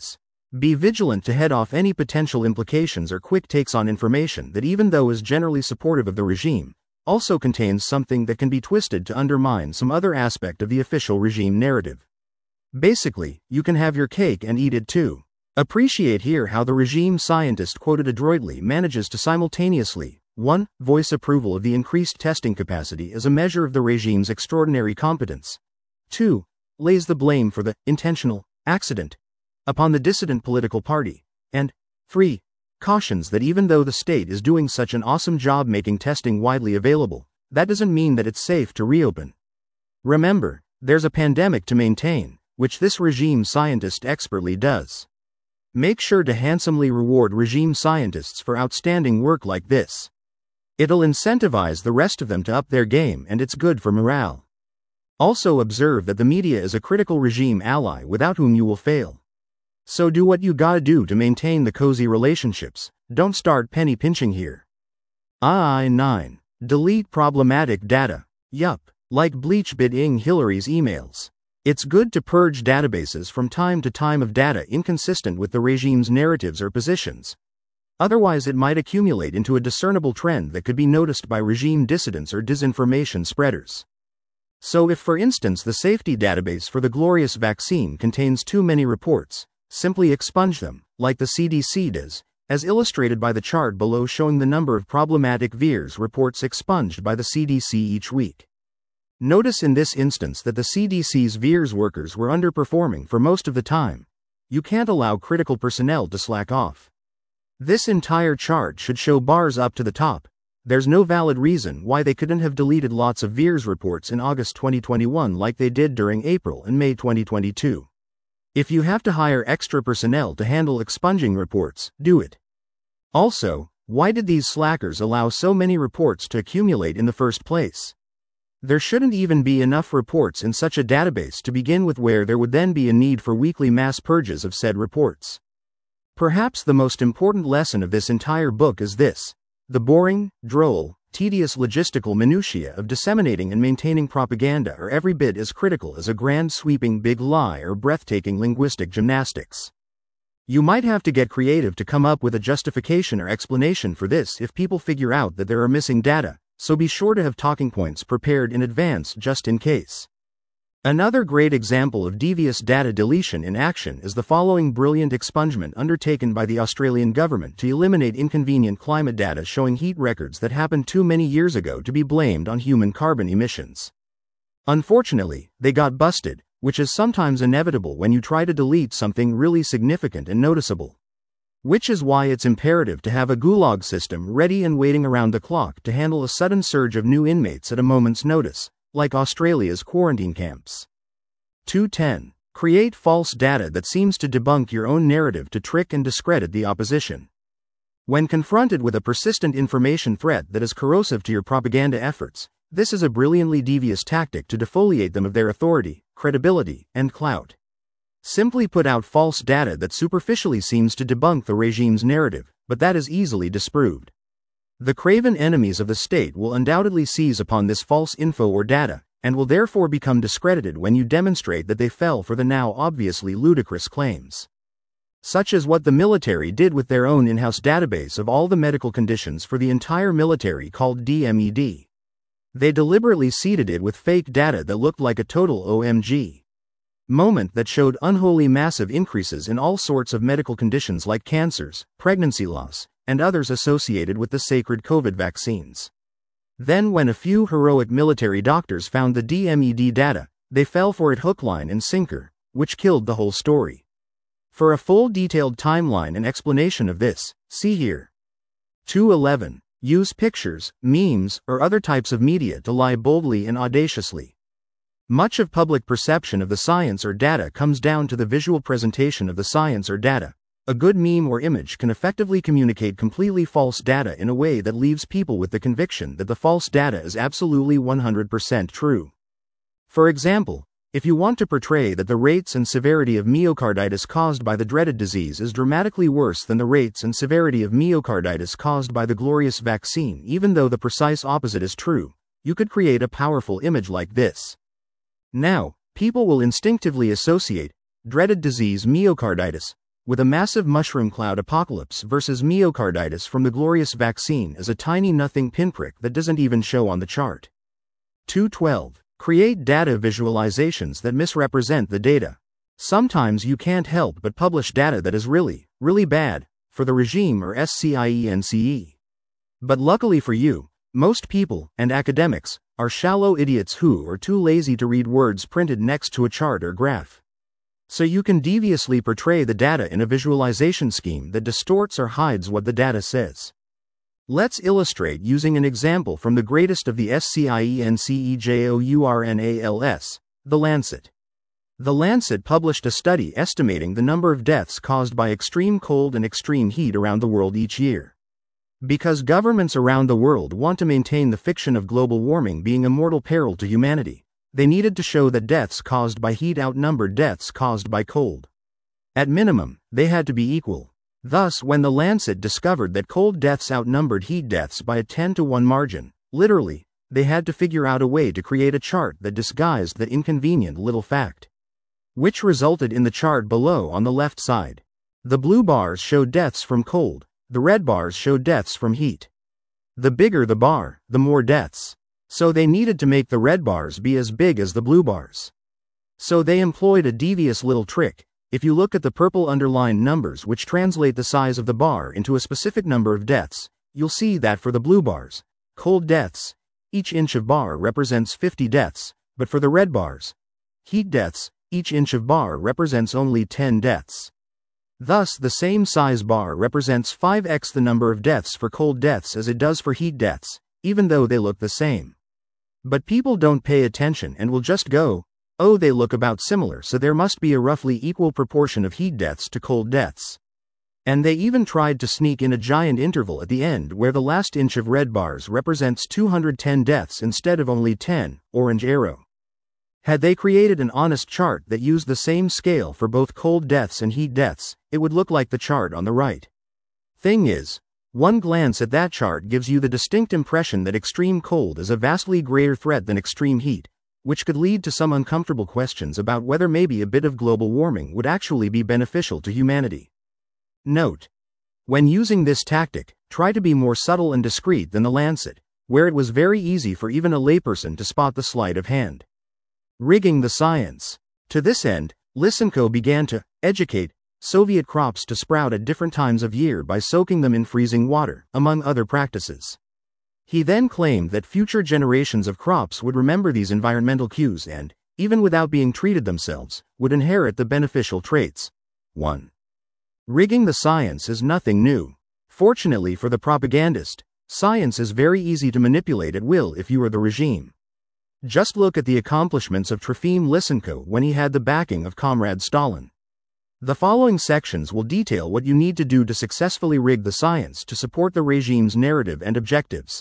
be vigilant to head off any potential implications or quick takes on information that, even though is generally supportive of the regime, also contains something that can be twisted to undermine some other aspect of the official regime narrative. Basically, you can have your cake and eat it too. Appreciate here how the regime scientist quoted adroitly manages to simultaneously 1. Voice approval of the increased testing capacity as a measure of the regime's extraordinary competence. 2. Lays the blame for the intentional accident upon the dissident political party. And 3. Cautions that even though the state is doing such an awesome job making testing widely available, that doesn't mean that it's safe to reopen. Remember, there's a pandemic to maintain, which this regime scientist expertly does. Make sure to handsomely reward regime scientists for outstanding work like this. It'll incentivize the rest of them to up their game, and it's good for morale. Also observe that the media is a critical regime ally without whom you will fail. So do what you gotta do to maintain the cozy relationships. Don't start penny pinching here. II-9. Delete problematic data. Yup, like bleach-bit-ing Hillary's emails. It's good to purge databases from time to time of data inconsistent with the regime's narratives or positions. Otherwise it might accumulate into a discernible trend that could be noticed by regime dissidents or disinformation spreaders. So if, for instance, the safety database for the glorious vaccine contains too many reports, simply expunge them, like the CDC does, as illustrated by the chart below showing the number of problematic VIRS reports expunged by the CDC each week. Notice in this instance that the CDC's VIRS workers were underperforming for most of the time. You can't allow critical personnel to slack off. This entire chart should show bars up to the top. There's no valid reason why they couldn't have deleted lots of VIRS reports in August 2021 like they did during April and May 2022. If you have to hire extra personnel to handle expunging reports, do it. Also, why did these slackers allow so many reports to accumulate in the first place? There shouldn't even be enough reports in such a database to begin with, where there would then be a need for weekly mass purges of said reports. Perhaps the most important lesson of this entire book is this: the boring, droll, tedious logistical minutiae of disseminating and maintaining propaganda are every bit as critical as a grand sweeping big lie or breathtaking linguistic gymnastics. You might have to get creative to come up with a justification or explanation for this if people figure out that there are missing data, so be sure to have talking points prepared in advance just in case. Another great example of devious data deletion in action is the following brilliant expungement undertaken by the Australian government to eliminate inconvenient climate data showing heat records that happened too many years ago to be blamed on human carbon emissions. Unfortunately, they got busted, which is sometimes inevitable when you try to delete something really significant and noticeable. Which is why it's imperative to have a gulag system ready and waiting around the clock to handle a sudden surge of new inmates at a moment's notice, like Australia's quarantine camps. 2.10. Create false data that seems to debunk your own narrative to trick and discredit the opposition. When confronted with a persistent information threat that is corrosive to your propaganda efforts, this is a brilliantly devious tactic to defoliate them of their authority, credibility, and clout. Simply put out false data that superficially seems to debunk the regime's narrative, but that is easily disproved. The craven enemies of the state will undoubtedly seize upon this false info or data, and will therefore become discredited when you demonstrate that they fell for the now obviously ludicrous claims. Such as what the military did with their own in-house database of all the medical conditions for the entire military called DMED. They deliberately seeded it with fake data that looked like a total OMG moment that showed unholy massive increases in all sorts of medical conditions like cancers, pregnancy loss, and others associated with the sacred COVID vaccines. Then when a few heroic military doctors found the DMED data, they fell for it hook, line, and sinker, which killed the whole story. For a full detailed timeline and explanation of this, see here. 2.11. Use pictures, memes, or other types of media to lie boldly and audaciously. Much of public perception of the science or data comes down to the visual presentation of the science or data. A good meme or image can effectively communicate completely false data in a way that leaves people with the conviction that the false data is absolutely 100% true. For example, if you want to portray that the rates and severity of myocarditis caused by the dreaded disease is dramatically worse than the rates and severity of myocarditis caused by the glorious vaccine, even though the precise opposite is true, you could create a powerful image like this. Now, people will instinctively associate dreaded disease myocarditis with a massive mushroom cloud apocalypse versus myocarditis from the glorious vaccine as a tiny nothing pinprick that doesn't even show on the chart. 2.12. Create data visualizations that misrepresent the data. Sometimes you can't help but publish data that is really, really bad for the regime or SCIENCE. But luckily for you, most people and academics are shallow idiots who are too lazy to read words printed next to a chart or graph. So you can deviously portray the data in a visualization scheme that distorts or hides what the data says. Let's illustrate using an example from the greatest of the SCIENCEJOURNALS, The Lancet. The Lancet published a study estimating the number of deaths caused by extreme cold and extreme heat around the world each year. Because governments around the world want to maintain the fiction of global warming being a mortal peril to humanity, they needed to show that deaths caused by heat outnumbered deaths caused by cold. At minimum, they had to be equal. Thus, when the Lancet discovered that cold deaths outnumbered heat deaths by a 10-to-1 margin, literally, they had to figure out a way to create a chart that disguised that inconvenient little fact. Which resulted in the chart below on the left side. The blue bars showed deaths from cold, the red bars showed deaths from heat. The bigger the bar, the more deaths. So they needed to make the red bars be as big as the blue bars. So they employed a devious little trick. If you look at the purple underlined numbers which translate the size of the bar into a specific number of deaths, you'll see that for the blue bars, cold deaths, each inch of bar represents 50 deaths, but for the red bars, heat deaths, each inch of bar represents only 10 deaths. Thus, the same size bar represents 5x the number of deaths for cold deaths as it does for heat deaths, even though they look the same. But people don't pay attention and will just go, oh, they look about similar, so there must be a roughly equal proportion of heat deaths to cold deaths. And they even tried to sneak in a giant interval at the end where the last inch of red bars represents 210 deaths instead of only 10, orange arrow. Had they created an honest chart that used the same scale for both cold deaths and heat deaths, it would look like the chart on the right. Thing is, one glance at that chart gives you the distinct impression that extreme cold is a vastly greater threat than extreme heat, which could lead to some uncomfortable questions about whether maybe a bit of global warming would actually be beneficial to humanity. Note: when using this tactic, try to be more subtle and discreet than The Lancet, where it was very easy for even a layperson to spot the sleight of hand. Rigging the science. To this end, Lysenko began to educate Soviet crops to sprout at different times of year by soaking them in freezing water, among other practices. He then claimed that future generations of crops would remember these environmental cues and, even without being treated themselves, would inherit the beneficial traits. 1. Rigging the science is nothing new. Fortunately for the propagandist, science is very easy to manipulate at will if you are the regime. Just look at the accomplishments of Trofim Lysenko when he had the backing of Comrade Stalin. The following sections will detail what you need to do to successfully rig the science to support the regime's narrative and objectives.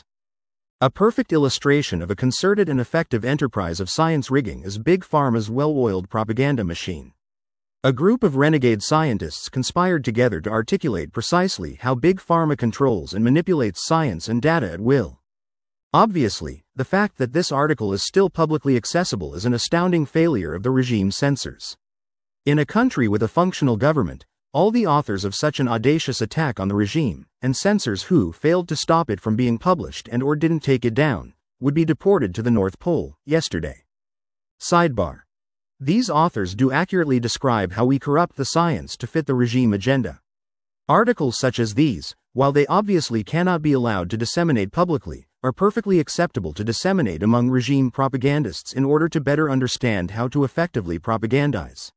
A perfect illustration of a concerted and effective enterprise of science rigging is Big Pharma's well-oiled propaganda machine. A group of renegade scientists conspired together to articulate precisely how Big Pharma controls and manipulates science and data at will. Obviously, the fact that this article is still publicly accessible is an astounding failure of the regime's censors. In a country with a functional government, all the authors of such an audacious attack on the regime, and censors who failed to stop it from being published and or didn't take it down, would be deported to the North Pole, yesterday. Sidebar. These authors do accurately describe how we corrupt the science to fit the regime agenda. Articles such as these, while they obviously cannot be allowed to disseminate publicly, are perfectly acceptable to disseminate among regime propagandists in order to better understand how to effectively propagandize.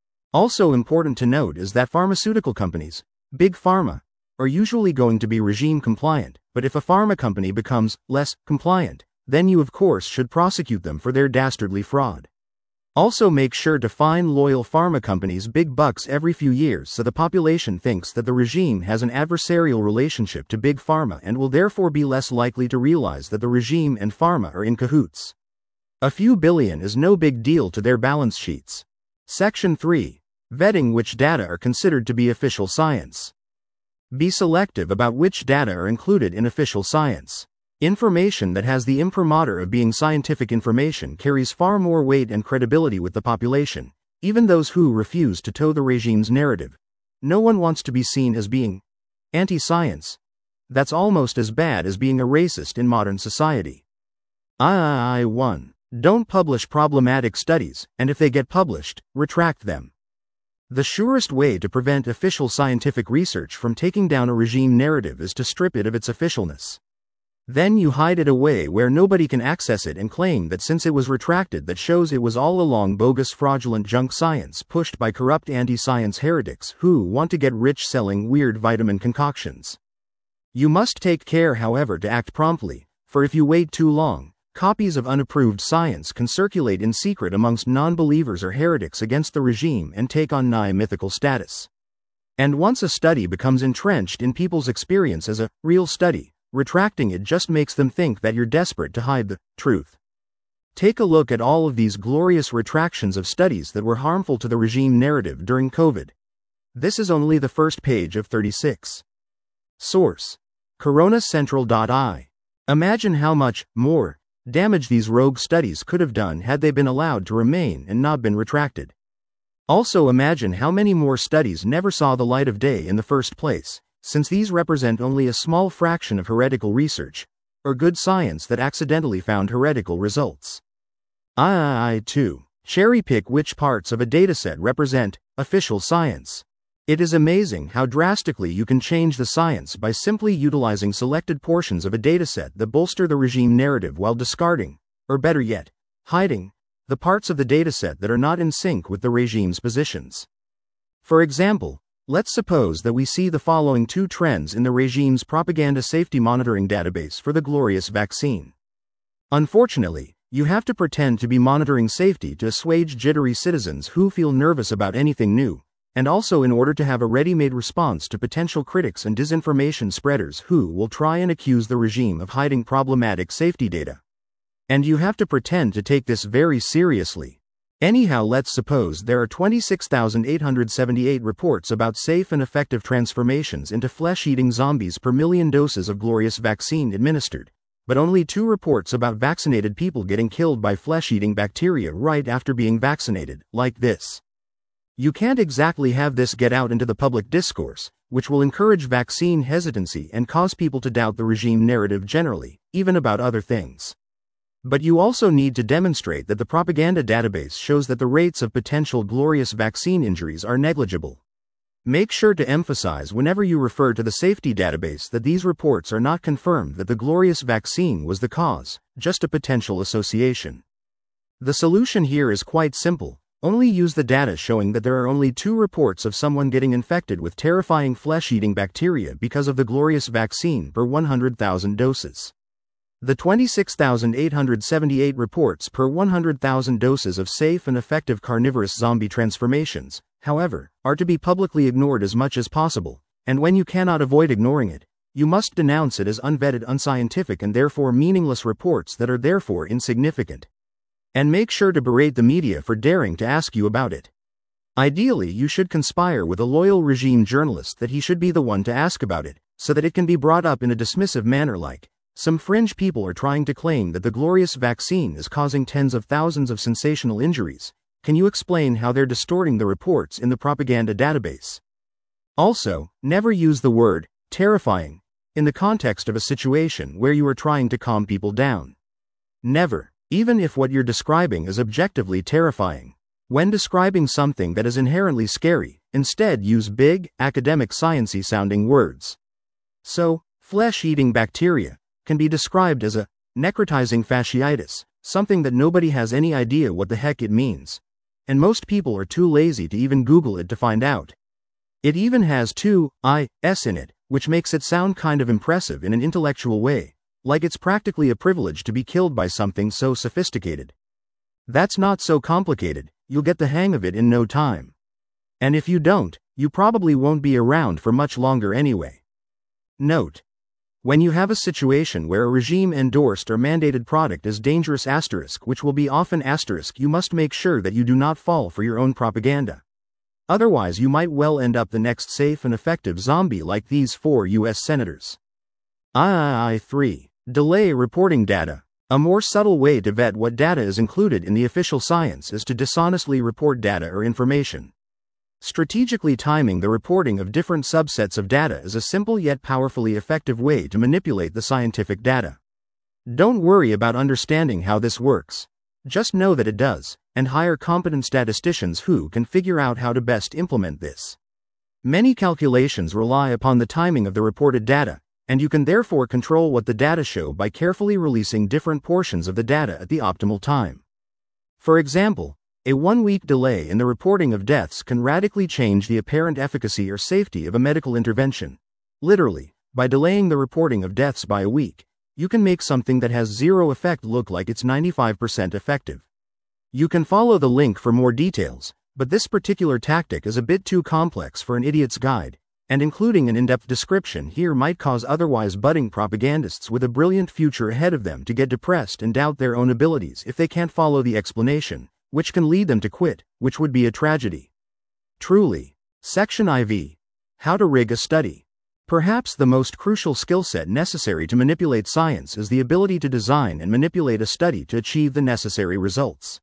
Also important to note is that pharmaceutical companies, Big Pharma, are usually going to be regime compliant, but if a pharma company becomes less compliant, then you of course should prosecute them for their dastardly fraud. Also make sure to fine loyal pharma companies big bucks every few years so the population thinks that the regime has an adversarial relationship to Big Pharma and will therefore be less likely to realize that the regime and pharma are in cahoots. A few billion is no big deal to their balance sheets. Section 3. Vetting which data are considered to be official science. Be selective about which data are included in official science. Information that has the imprimatur of being scientific information carries far more weight and credibility with the population, even those who refuse to toe the regime's narrative. No one wants to be seen as being anti-science. That's almost as bad as being a racist in modern society. 1. Don't publish problematic studies, and if they get published, retract them. The surest way to prevent official scientific research from taking down a regime narrative is to strip it of its officialness. Then you hide it away where nobody can access it and claim that since it was retracted that shows it was all along bogus fraudulent junk science pushed by corrupt anti-science heretics who want to get rich selling weird vitamin concoctions. You must take care, however, to act promptly, for if you wait too long, copies of unapproved science can circulate in secret amongst non-believers or heretics against the regime and take on nigh mythical status. And once a study becomes entrenched in people's experience as a real study, retracting it just makes them think that you're desperate to hide the truth. Take a look at all of these glorious retractions of studies that were harmful to the regime narrative during COVID. This is only the first page of 36. Source: coronacentral.ai. Imagine how much more damage these rogue studies could have done had they been allowed to remain and not been retracted. Also imagine how many more studies never saw the light of day in the first place, since these represent only a small fraction of heretical research, or good science that accidentally found heretical results. 2. Cherry-pick which parts of a dataset represent official science. It is amazing how drastically you can change the science by simply utilizing selected portions of a dataset that bolster the regime narrative while discarding, or better yet, hiding, the parts of the dataset that are not in sync with the regime's positions. For example, let's suppose that we see the following two trends in the regime's propaganda safety monitoring database for the glorious vaccine. Unfortunately, you have to pretend to be monitoring safety to assuage jittery citizens who feel nervous about anything new, and also in order to have a ready-made response to potential critics and disinformation spreaders who will try and accuse the regime of hiding problematic safety data. And you have to pretend to take this very seriously, Anyhow, let's suppose there are 26,878 reports about safe and effective transformations into flesh-eating zombies per million doses of glorious vaccine administered, but only 2 reports about vaccinated people getting killed by flesh-eating bacteria right after being vaccinated, like this. You can't exactly have this get out into the public discourse, which will encourage vaccine hesitancy and cause people to doubt the regime narrative generally, even about other things. But you also need to demonstrate that the propaganda database shows that the rates of potential glorious vaccine injuries are negligible. Make sure to emphasize whenever you refer to the safety database that these reports are not confirmed that the glorious vaccine was the cause, just a potential association. The solution here is quite simple. Only use the data showing that there are only 2 reports of someone getting infected with terrifying flesh-eating bacteria because of the glorious vaccine per 100,000 doses. The 26,878 reports per 100,000 doses of safe and effective carnivorous zombie transformations, however, are to be publicly ignored as much as possible, and when you cannot avoid ignoring it, you must denounce it as unvetted, unscientific, and therefore meaningless reports that are therefore insignificant. And make sure to berate the media for daring to ask you about it. Ideally, you should conspire with a loyal regime journalist that he should be the one to ask about it, so that it can be brought up in a dismissive manner like, some fringe people are trying to claim that the glorious vaccine is causing tens of thousands of sensational injuries. Can you explain how they're distorting the reports in the propaganda database? Also, never use the word terrifying in the context of a situation where you are trying to calm people down. Never. Even if what you're describing is objectively terrifying. When describing something that is inherently scary, instead use big, academic science-y sounding words. So, flesh-eating bacteria can be described as a necrotizing fasciitis, something that nobody has any idea what the heck it means. And most people are too lazy to even Google it to find out. It even has 2 I's in it, which makes it sound kind of impressive in an intellectual way. Like it's practically a privilege to be killed by something so sophisticated. That's not so complicated, you'll get the hang of it in no time. And if you don't, you probably won't be around for much longer anyway. Note: when you have a situation where a regime-endorsed or mandated product is dangerous *, which will be often *, you must make sure that you do not fall for your own propaganda. Otherwise you might well end up the next safe and effective zombie like these 4 US senators. III. Delay reporting data. A more subtle way to vet what data is included in the official science is to dishonestly report data or information. Strategically timing the reporting of different subsets of data is a simple yet powerfully effective way to manipulate the scientific data. Don't worry about understanding how this works. Just know that it does, and hire competent statisticians who can figure out how to best implement this. Many calculations rely upon the timing of the reported data, and you can therefore control what the data show by carefully releasing different portions of the data at the optimal time. For example, a 1-week delay in the reporting of deaths can radically change the apparent efficacy or safety of a medical intervention. Literally, by delaying the reporting of deaths by a week, you can make something that has 0 effect look like it's 95% effective. You can follow the link for more details, but this particular tactic is a bit too complex for an idiot's guide, and including an in-depth description here might cause otherwise budding propagandists with a brilliant future ahead of them to get depressed and doubt their own abilities if they can't follow the explanation, which can lead them to quit, which would be a tragedy. Truly. Section IV. How to rig a study. Perhaps the most crucial skill set necessary to manipulate science is the ability to design and manipulate a study to achieve the necessary results.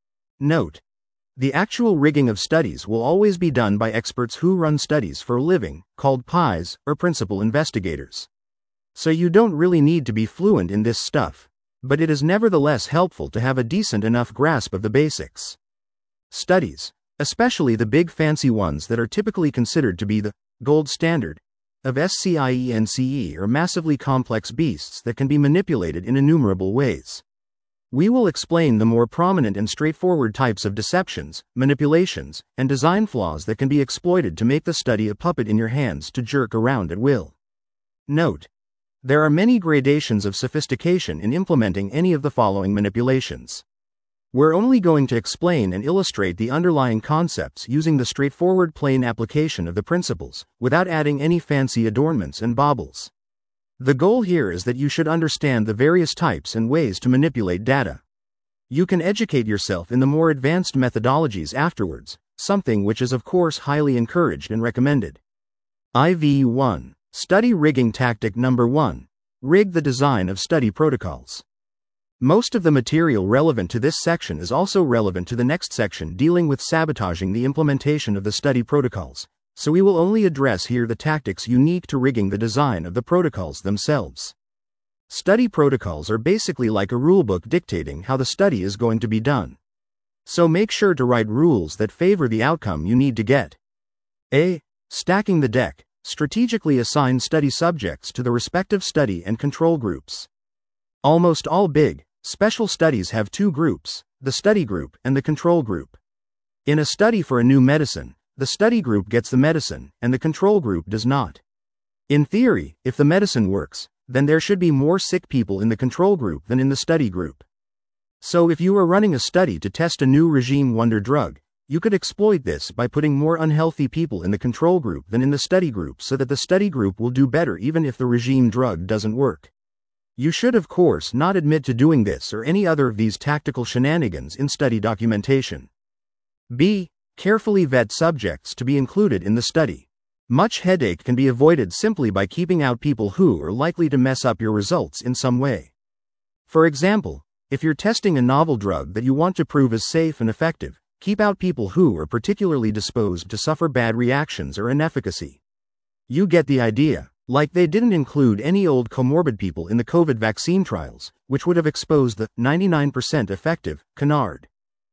Note: the actual rigging of studies will always be done by experts who run studies for a living, called PIs, or principal investigators. So you don't really need to be fluent in this stuff, but it is nevertheless helpful to have a decent enough grasp of the basics. Studies, especially the big fancy ones that are typically considered to be the gold standard of science, are massively complex beasts that can be manipulated in innumerable ways. We will explain the more prominent and straightforward types of deceptions, manipulations, and design flaws that can be exploited to make the study a puppet in your hands to jerk around at will. Note: there are many gradations of sophistication in implementing any of the following manipulations. We're only going to explain and illustrate the underlying concepts using the straightforward plain application of the principles, without adding any fancy adornments and baubles. The goal here is that you should understand the various types and ways to manipulate data. You can educate yourself in the more advanced methodologies afterwards, something which is of course highly encouraged and recommended. IV1. Study rigging tactic number 1. Rig the design of study protocols. Most of the material relevant to this section is also relevant to the next section dealing with sabotaging the implementation of the study protocols, so we will only address here the tactics unique to rigging the design of the protocols themselves. Study protocols are basically like a rulebook dictating how the study is going to be done. So make sure to write rules that favor the outcome you need to get. A. Stacking the deck. Strategically assign study subjects to the respective study and control groups. Almost all big, special studies have two groups, the study group and the control group. In a study for a new medicine, the study group gets the medicine, and the control group does not. In theory, if the medicine works, then there should be more sick people in the control group than in the study group. So if you are running a study to test a new regime wonder drug, you could exploit this by putting more unhealthy people in the control group than in the study group so that the study group will do better even if the regime drug doesn't work. You should of course not admit to doing this or any other of these tactical shenanigans in study documentation. B. Carefully vet subjects to be included in the study. Much headache can be avoided simply by keeping out people who are likely to mess up your results in some way. For example, if you're testing a novel drug that you want to prove is safe and effective, keep out people who are particularly disposed to suffer bad reactions or inefficacy. You get the idea, like they didn't include any old comorbid people in the COVID vaccine trials, which would have exposed the 99% effective canard.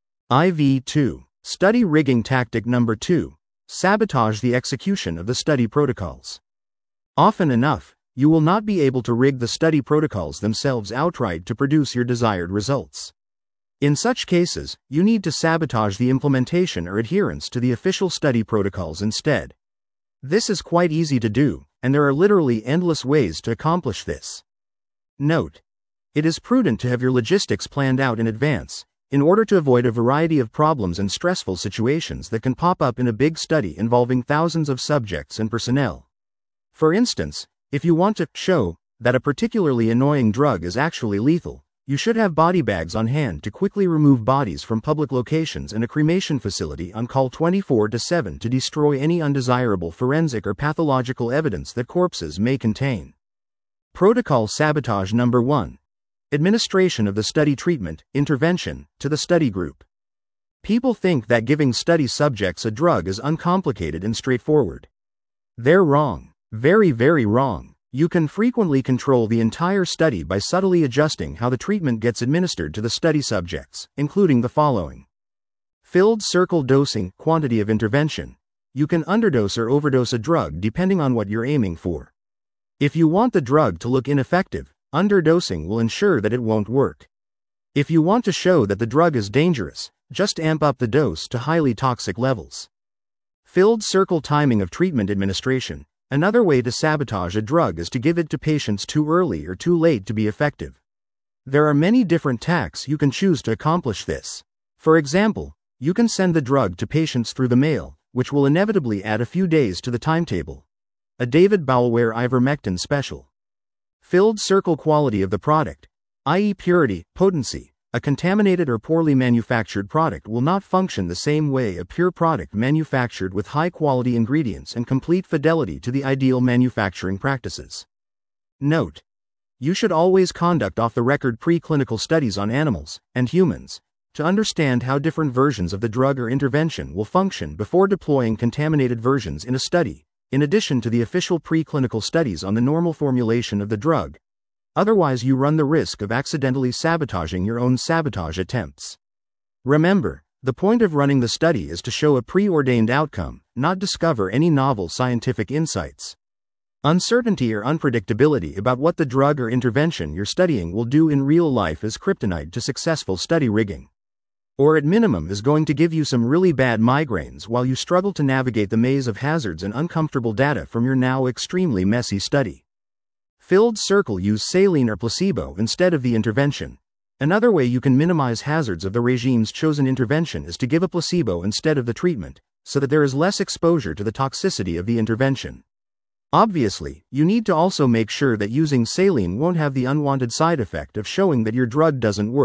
IV2. Study rigging tactic number 2. Sabotage the execution of the study protocols. Often enough, you will not be able to rig the study protocols themselves outright to produce your desired results. In such cases, you need to sabotage the implementation or adherence to the official study protocols instead. This is quite easy to do, and there are literally endless ways to accomplish this. Note: it is prudent to have your logistics planned out in advance, in order to avoid a variety of problems and stressful situations that can pop up in a big study involving thousands of subjects and personnel. For instance, if you want to show that a particularly annoying drug is actually lethal, you should have body bags on hand to quickly remove bodies from public locations and a cremation facility on call 24/7 to destroy any undesirable forensic or pathological evidence that corpses may contain. Protocol sabotage number 1. Administration of the study treatment, intervention, to the study group. People think that giving study subjects a drug is uncomplicated and straightforward. They're wrong. Very, very wrong. You can frequently control the entire study by subtly adjusting how the treatment gets administered to the study subjects, including the following. Filled circle dosing, quantity of intervention. You can underdose or overdose a drug depending on what you're aiming for. If you want the drug to look ineffective, underdosing will ensure that it won't work. If you want to show that the drug is dangerous, just amp up the dose to highly toxic levels. Filled circle timing of treatment administration. Another way to sabotage a drug is to give it to patients too early or too late to be effective. There are many different tactics you can choose to accomplish this. For example, you can send the drug to patients through the mail, which will inevitably add a few days to the timetable. A David Bowlware ivermectin special. Filled circle quality of the product, i.e. purity, potency. A contaminated or poorly manufactured product will not function the same way a pure product manufactured with high-quality ingredients and complete fidelity to the ideal manufacturing practices. Note: you should always conduct off-the-record preclinical studies on animals and humans to understand how different versions of the drug or intervention will function before deploying contaminated versions in a study, in addition to the official preclinical studies on the normal formulation of the drug. Otherwise, you run the risk of accidentally sabotaging your own sabotage attempts. Remember, the point of running the study is to show a preordained outcome, not discover any novel scientific insights. Uncertainty or unpredictability about what the drug or intervention you're studying will do in real life is kryptonite to successful study rigging. Or at minimum is going to give you some really bad migraines while you struggle to navigate the maze of hazards and uncomfortable data from your now extremely messy study. Filled circle. Use saline or placebo instead of the intervention. Another way you can minimize hazards of the regime's chosen intervention is to give a placebo instead of the treatment, so that there is less exposure to the toxicity of the intervention. Obviously, you need to also make sure that using saline won't have the unwanted side effect of showing that your drug doesn't work,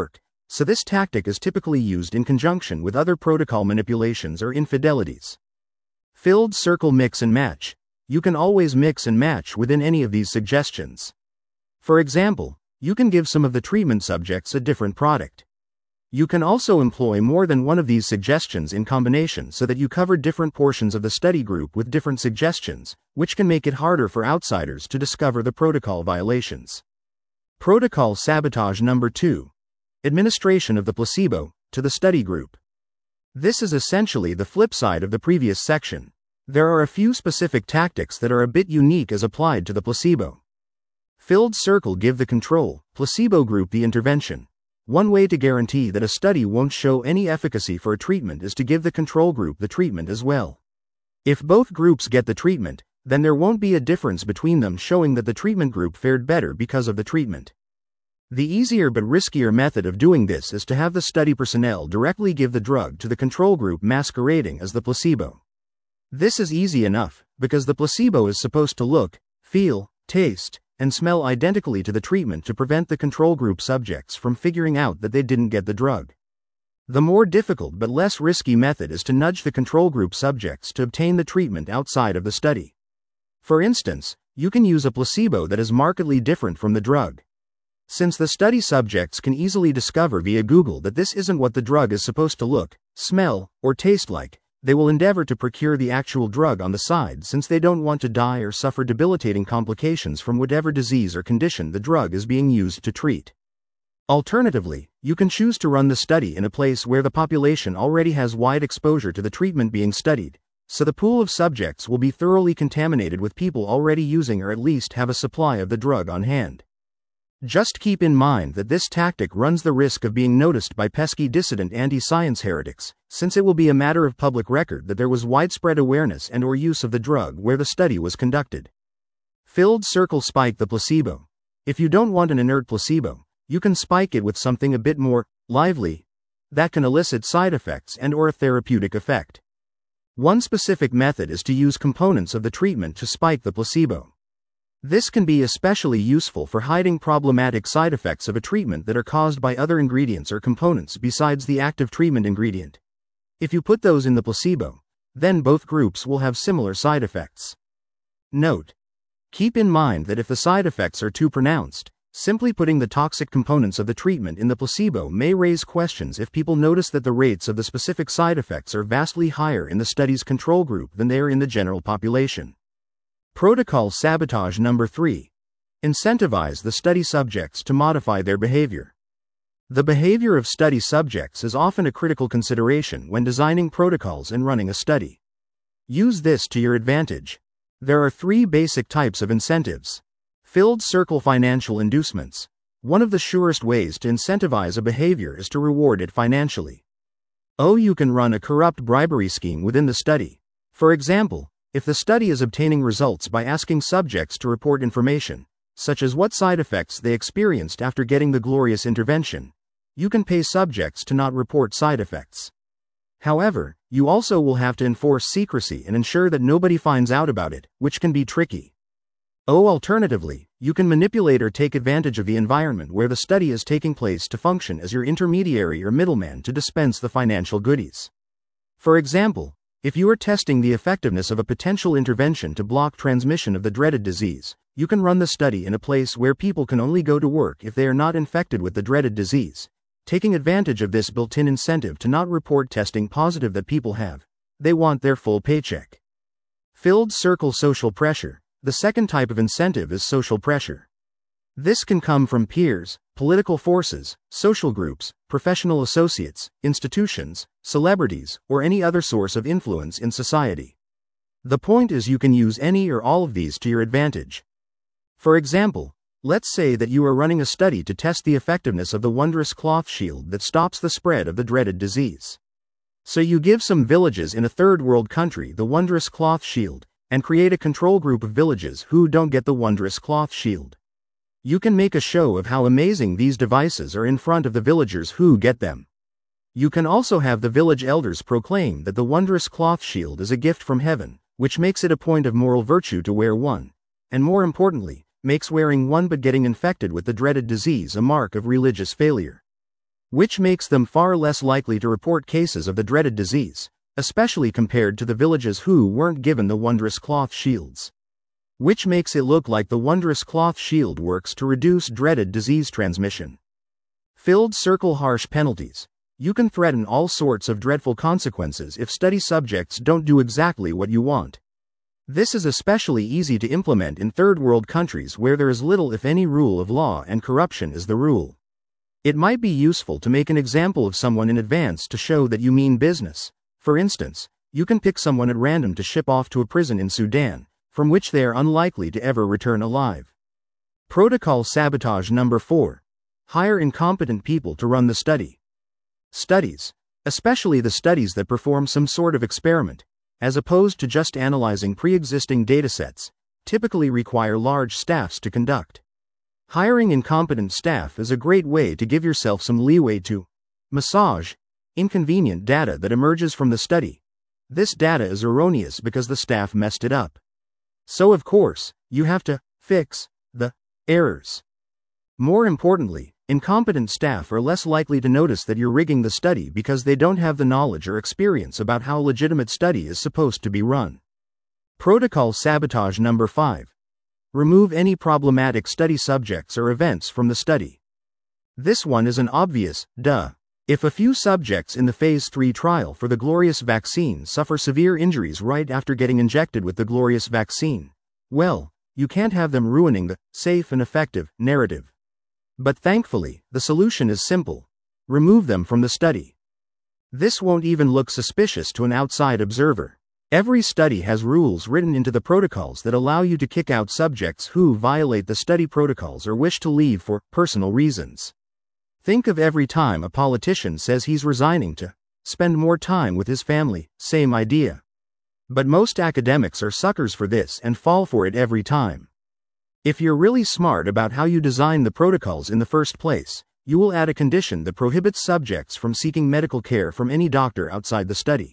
so this tactic is typically used in conjunction with other protocol manipulations or infidelities. Filled circle mix and match. You can always mix and match within any of these suggestions. For example, you can give some of the treatment subjects a different product. You can also employ more than one of these suggestions in combination so that you cover different portions of the study group with different suggestions, which can make it harder for outsiders to discover the protocol violations. Protocol sabotage number 2. Administration of the placebo to the study group. This is essentially the flip side of the previous section. There are a few specific tactics that are a bit unique as applied to the placebo. Filled circle give the control, placebo group the intervention. One way to guarantee that a study won't show any efficacy for a treatment is to give the control group the treatment as well. If both groups get the treatment, then there won't be a difference between them showing that the treatment group fared better because of the treatment. The easier but riskier method of doing this is to have the study personnel directly give the drug to the control group masquerading as the placebo. This is easy enough, because the placebo is supposed to look, feel, taste, and smell identically to the treatment to prevent the control group subjects from figuring out that they didn't get the drug. The more difficult but less risky method is to nudge the control group subjects to obtain the treatment outside of the study. For instance, you can use a placebo that is markedly different from the drug. Since the study subjects can easily discover via Google that this isn't what the drug is supposed to look, smell, or taste like, they will endeavor to procure the actual drug on the side since they don't want to die or suffer debilitating complications from whatever disease or condition the drug is being used to treat. Alternatively, you can choose to run the study in a place where the population already has wide exposure to the treatment being studied, so the pool of subjects will be thoroughly contaminated with people already using or at least have a supply of the drug on hand. Just keep in mind that this tactic runs the risk of being noticed by pesky dissident anti-science heretics, since it will be a matter of public record that there was widespread awareness and/or use of the drug where the study was conducted. Filled circle spike the placebo. If you don't want an inert placebo, you can spike it with something a bit more lively that can elicit side effects and/or a therapeutic effect. One specific method is to use components of the treatment to spike the placebo. This can be especially useful for hiding problematic side effects of a treatment that are caused by other ingredients or components besides the active treatment ingredient. If you put those in the placebo, then both groups will have similar side effects. Note: keep in mind that if the side effects are too pronounced, simply putting the toxic components of the treatment in the placebo may raise questions if people notice that the rates of the specific side effects are vastly higher in the study's control group than they are in the general population. Protocol sabotage number 3. Incentivize the study subjects to modify their behavior. The behavior of study subjects is often a critical consideration when designing protocols and running a study. Use this to your advantage. There are 3 basic types of incentives. Filled circle financial inducements. One of the surest ways to incentivize a behavior is to reward it financially. You can run a corrupt bribery scheme within the study. For example, if the study is obtaining results by asking subjects to report information, such as what side effects they experienced after getting the glorious intervention, you can pay subjects to not report side effects. However, you also will have to enforce secrecy and ensure that nobody finds out about it, which can be tricky. Alternatively, you can manipulate or take advantage of the environment where the study is taking place to function as your intermediary or middleman to dispense the financial goodies. For example, if you are testing the effectiveness of a potential intervention to block transmission of the dreaded disease, you can run the study in a place where people can only go to work if they are not infected with the dreaded disease, taking advantage of this built-in incentive to not report testing positive that people have. They want their full paycheck. Filled circle social pressure. The second type of incentive is social pressure. This can come from peers, political forces, social groups, professional associates, institutions, celebrities, or any other source of influence in society. The point is you can use any or all of these to your advantage. For example, let's say that you are running a study to test the effectiveness of the wondrous cloth shield that stops the spread of the dreaded disease. So you give some villages in a third world country the wondrous cloth shield, and create a control group of villages who don't get the wondrous cloth shield. You can make a show of how amazing these devices are in front of the villagers who get them. You can also have the village elders proclaim that the wondrous cloth shield is a gift from heaven, which makes it a point of moral virtue to wear one, and more importantly, makes wearing one but getting infected with the dreaded disease a mark of religious failure. which makes them far less likely to report cases of the dreaded disease, especially compared to the villages who weren't given the wondrous cloth shields. Which makes it look like the wondrous cloth shield works to reduce dreaded disease transmission. Filled circle harsh penalties. You can threaten all sorts of dreadful consequences if study subjects don't do exactly what you want. This is especially easy to implement in third world countries where there is little if any rule of law and corruption is the rule. It might be useful to make an example of someone in advance to show that you mean business. For instance, you can pick someone at random to ship off to a prison in Sudan, from which they are unlikely to ever return alive. Protocol sabotage number 4. Hire incompetent people to run the study. Studies, especially the studies that perform some sort of experiment, as opposed to just analyzing pre-existing datasets, typically require large staffs to conduct. Hiring incompetent staff is a great way to give yourself some leeway to massage inconvenient data that emerges from the study. This data is erroneous because the staff messed it up. So of course, you have to fix the errors. More importantly, incompetent staff are less likely to notice that you're rigging the study because they don't have the knowledge or experience about how a legitimate study is supposed to be run. Protocol sabotage number 5. Remove any problematic study subjects or events from the study. This one is an obvious, duh. If a few subjects in the Phase 3 trial for the Glorious vaccine suffer severe injuries right after getting injected with the Glorious vaccine, well, you can't have them ruining the safe and effective narrative. But thankfully, the solution is simple. Remove them from the study. This won't even look suspicious to an outside observer. Every study has rules written into the protocols that allow you to kick out subjects who violate the study protocols or wish to leave for personal reasons. Think of every time a politician says he's resigning to spend more time with his family, same idea. But most academics are suckers for this and fall for it every time. If you're really smart about how you design the protocols in the first place, you will add a condition that prohibits subjects from seeking medical care from any doctor outside the study.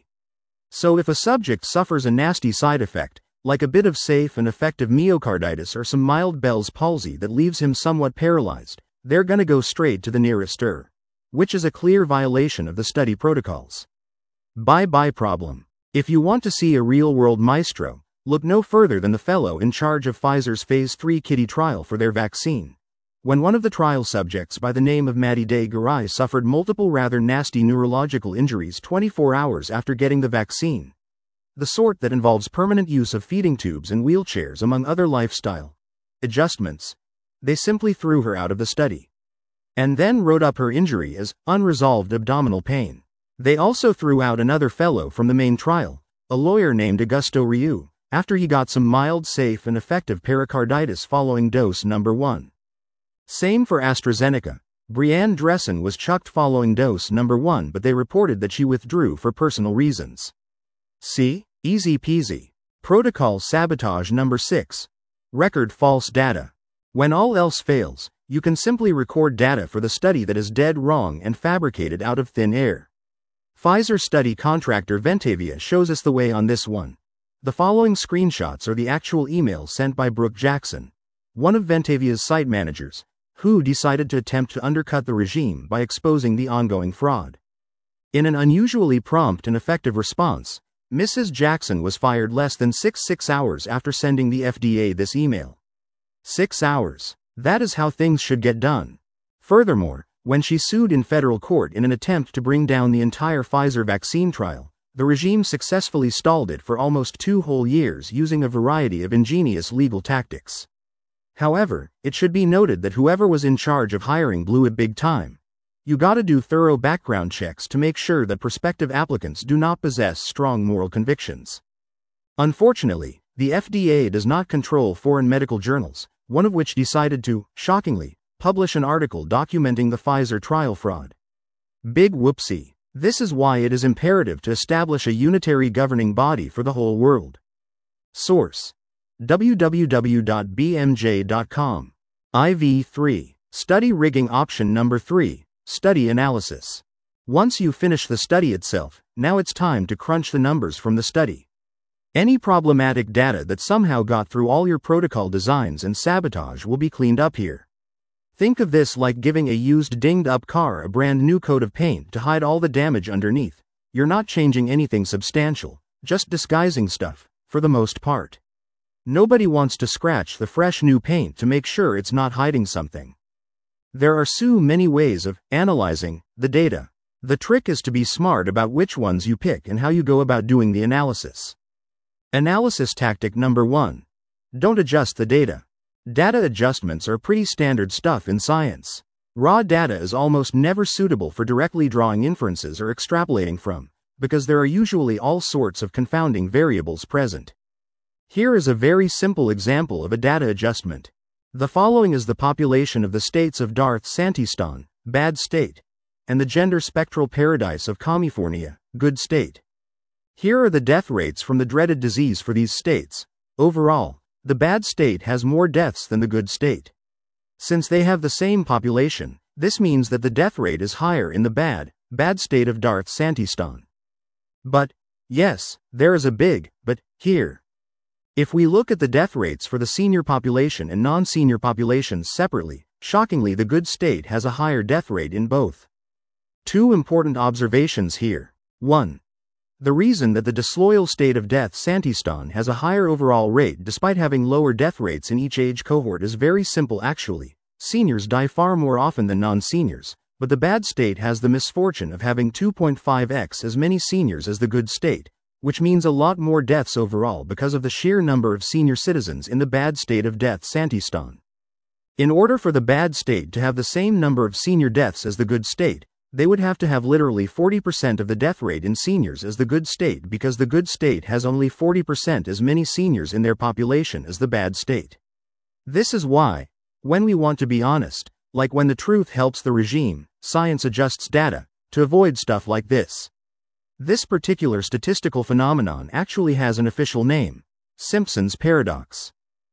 So if a subject suffers a nasty side effect, like a bit of safe and effective myocarditis or some mild Bell's palsy that leaves him somewhat paralyzed, they're gonna go straight to the nearest ER, which is a clear violation of the study protocols. Bye-bye problem. If you want to see a real-world maestro, look no further than the fellow in charge of Pfizer's Phase 3 kiddie trial for their vaccine. When one of the trial subjects by the name of Maddie Day Garai suffered multiple rather nasty neurological injuries 24 hours after getting the vaccine, the sort that involves permanent use of feeding tubes and wheelchairs among other lifestyle adjustments, they simply threw her out of the study. And then wrote up her injury as unresolved abdominal pain. They also threw out another fellow from the main trial, a lawyer named Augusto Ryu, after he got some mild, safe and effective pericarditis following dose number 1. Same for AstraZeneca. Brianne Dressen was chucked following dose number 1, but they reported that she withdrew for personal reasons. See? Easy peasy. Protocol sabotage number 6. Record false data. When all else fails, you can simply record data for the study that is dead wrong and fabricated out of thin air. Pfizer study contractor Ventavia shows us the way on this one. The following screenshots are the actual emails sent by Brooke Jackson, one of Ventavia's site managers, who decided to attempt to undercut the regime by exposing the ongoing fraud. In an unusually prompt and effective response, Mrs. Jackson was fired less than 6 hours after sending the FDA this email. 6 hours. That is how things should get done. Furthermore, when she sued in federal court in an attempt to bring down the entire Pfizer vaccine trial, the regime successfully stalled it for almost 2 whole years using a variety of ingenious legal tactics. However, it should be noted that whoever was in charge of hiring blew it big time. You gotta do thorough background checks to make sure that prospective applicants do not possess strong moral convictions. Unfortunately, the FDA does not control foreign medical journals, one of which decided to, shockingly, publish an article documenting the Pfizer trial fraud. Big whoopsie. This is why it is imperative to establish a unitary governing body for the whole world. Source: www.bmj.com. IV3. Study rigging option number 3. Study analysis. Once you finish the study itself, now it's time to crunch the numbers from the study. Any problematic data that somehow got through all your protocol designs and sabotage will be cleaned up here. Think of this like giving a used dinged-up car a brand new coat of paint to hide all the damage underneath. You're not changing anything substantial, just disguising stuff, for the most part. Nobody wants to scratch the fresh new paint to make sure it's not hiding something. There are so many ways of analyzing the data. The trick is to be smart about which ones you pick and how you go about doing the analysis. Analysis tactic number 1. Don't adjust the data. Data adjustments are pretty standard stuff in science. Raw data is almost never suitable for directly drawing inferences or extrapolating from, because there are usually all sorts of confounding variables present. Here is a very simple example of a data adjustment. The following is the population of the states of Darth-Santistan, bad state, and the gender spectral paradise of California, good state. Here are the death rates from the dreaded disease for these states. Overall, the bad state has more deaths than the good state. Since they have the same population, this means that the death rate is higher in the bad state of Darth-Santistan. But, yes, there is a big but here. If we look at the death rates for the senior population and non-senior populations separately, shockingly the good state has a higher death rate in both. Two important observations here. 1. The reason that the disloyal state of Darth-Santistan has a higher overall rate despite having lower death rates in each age cohort is very simple actually. Seniors die far more often than non-seniors, but the bad state has the misfortune of having 2.5x as many seniors as the good state, which means a lot more deaths overall because of the sheer number of senior citizens in the bad state of Darth-Santistan. In order for the bad state to have the same number of senior deaths as the good state, they would have to have literally 40% of the death rate in seniors as the good state because the good state has only 40% as many seniors in their population as the bad state. This is why, when we want to be honest, like when the truth helps the regime, science adjusts data, to avoid stuff like this. This particular statistical phenomenon actually has an official name: Simpson's paradox.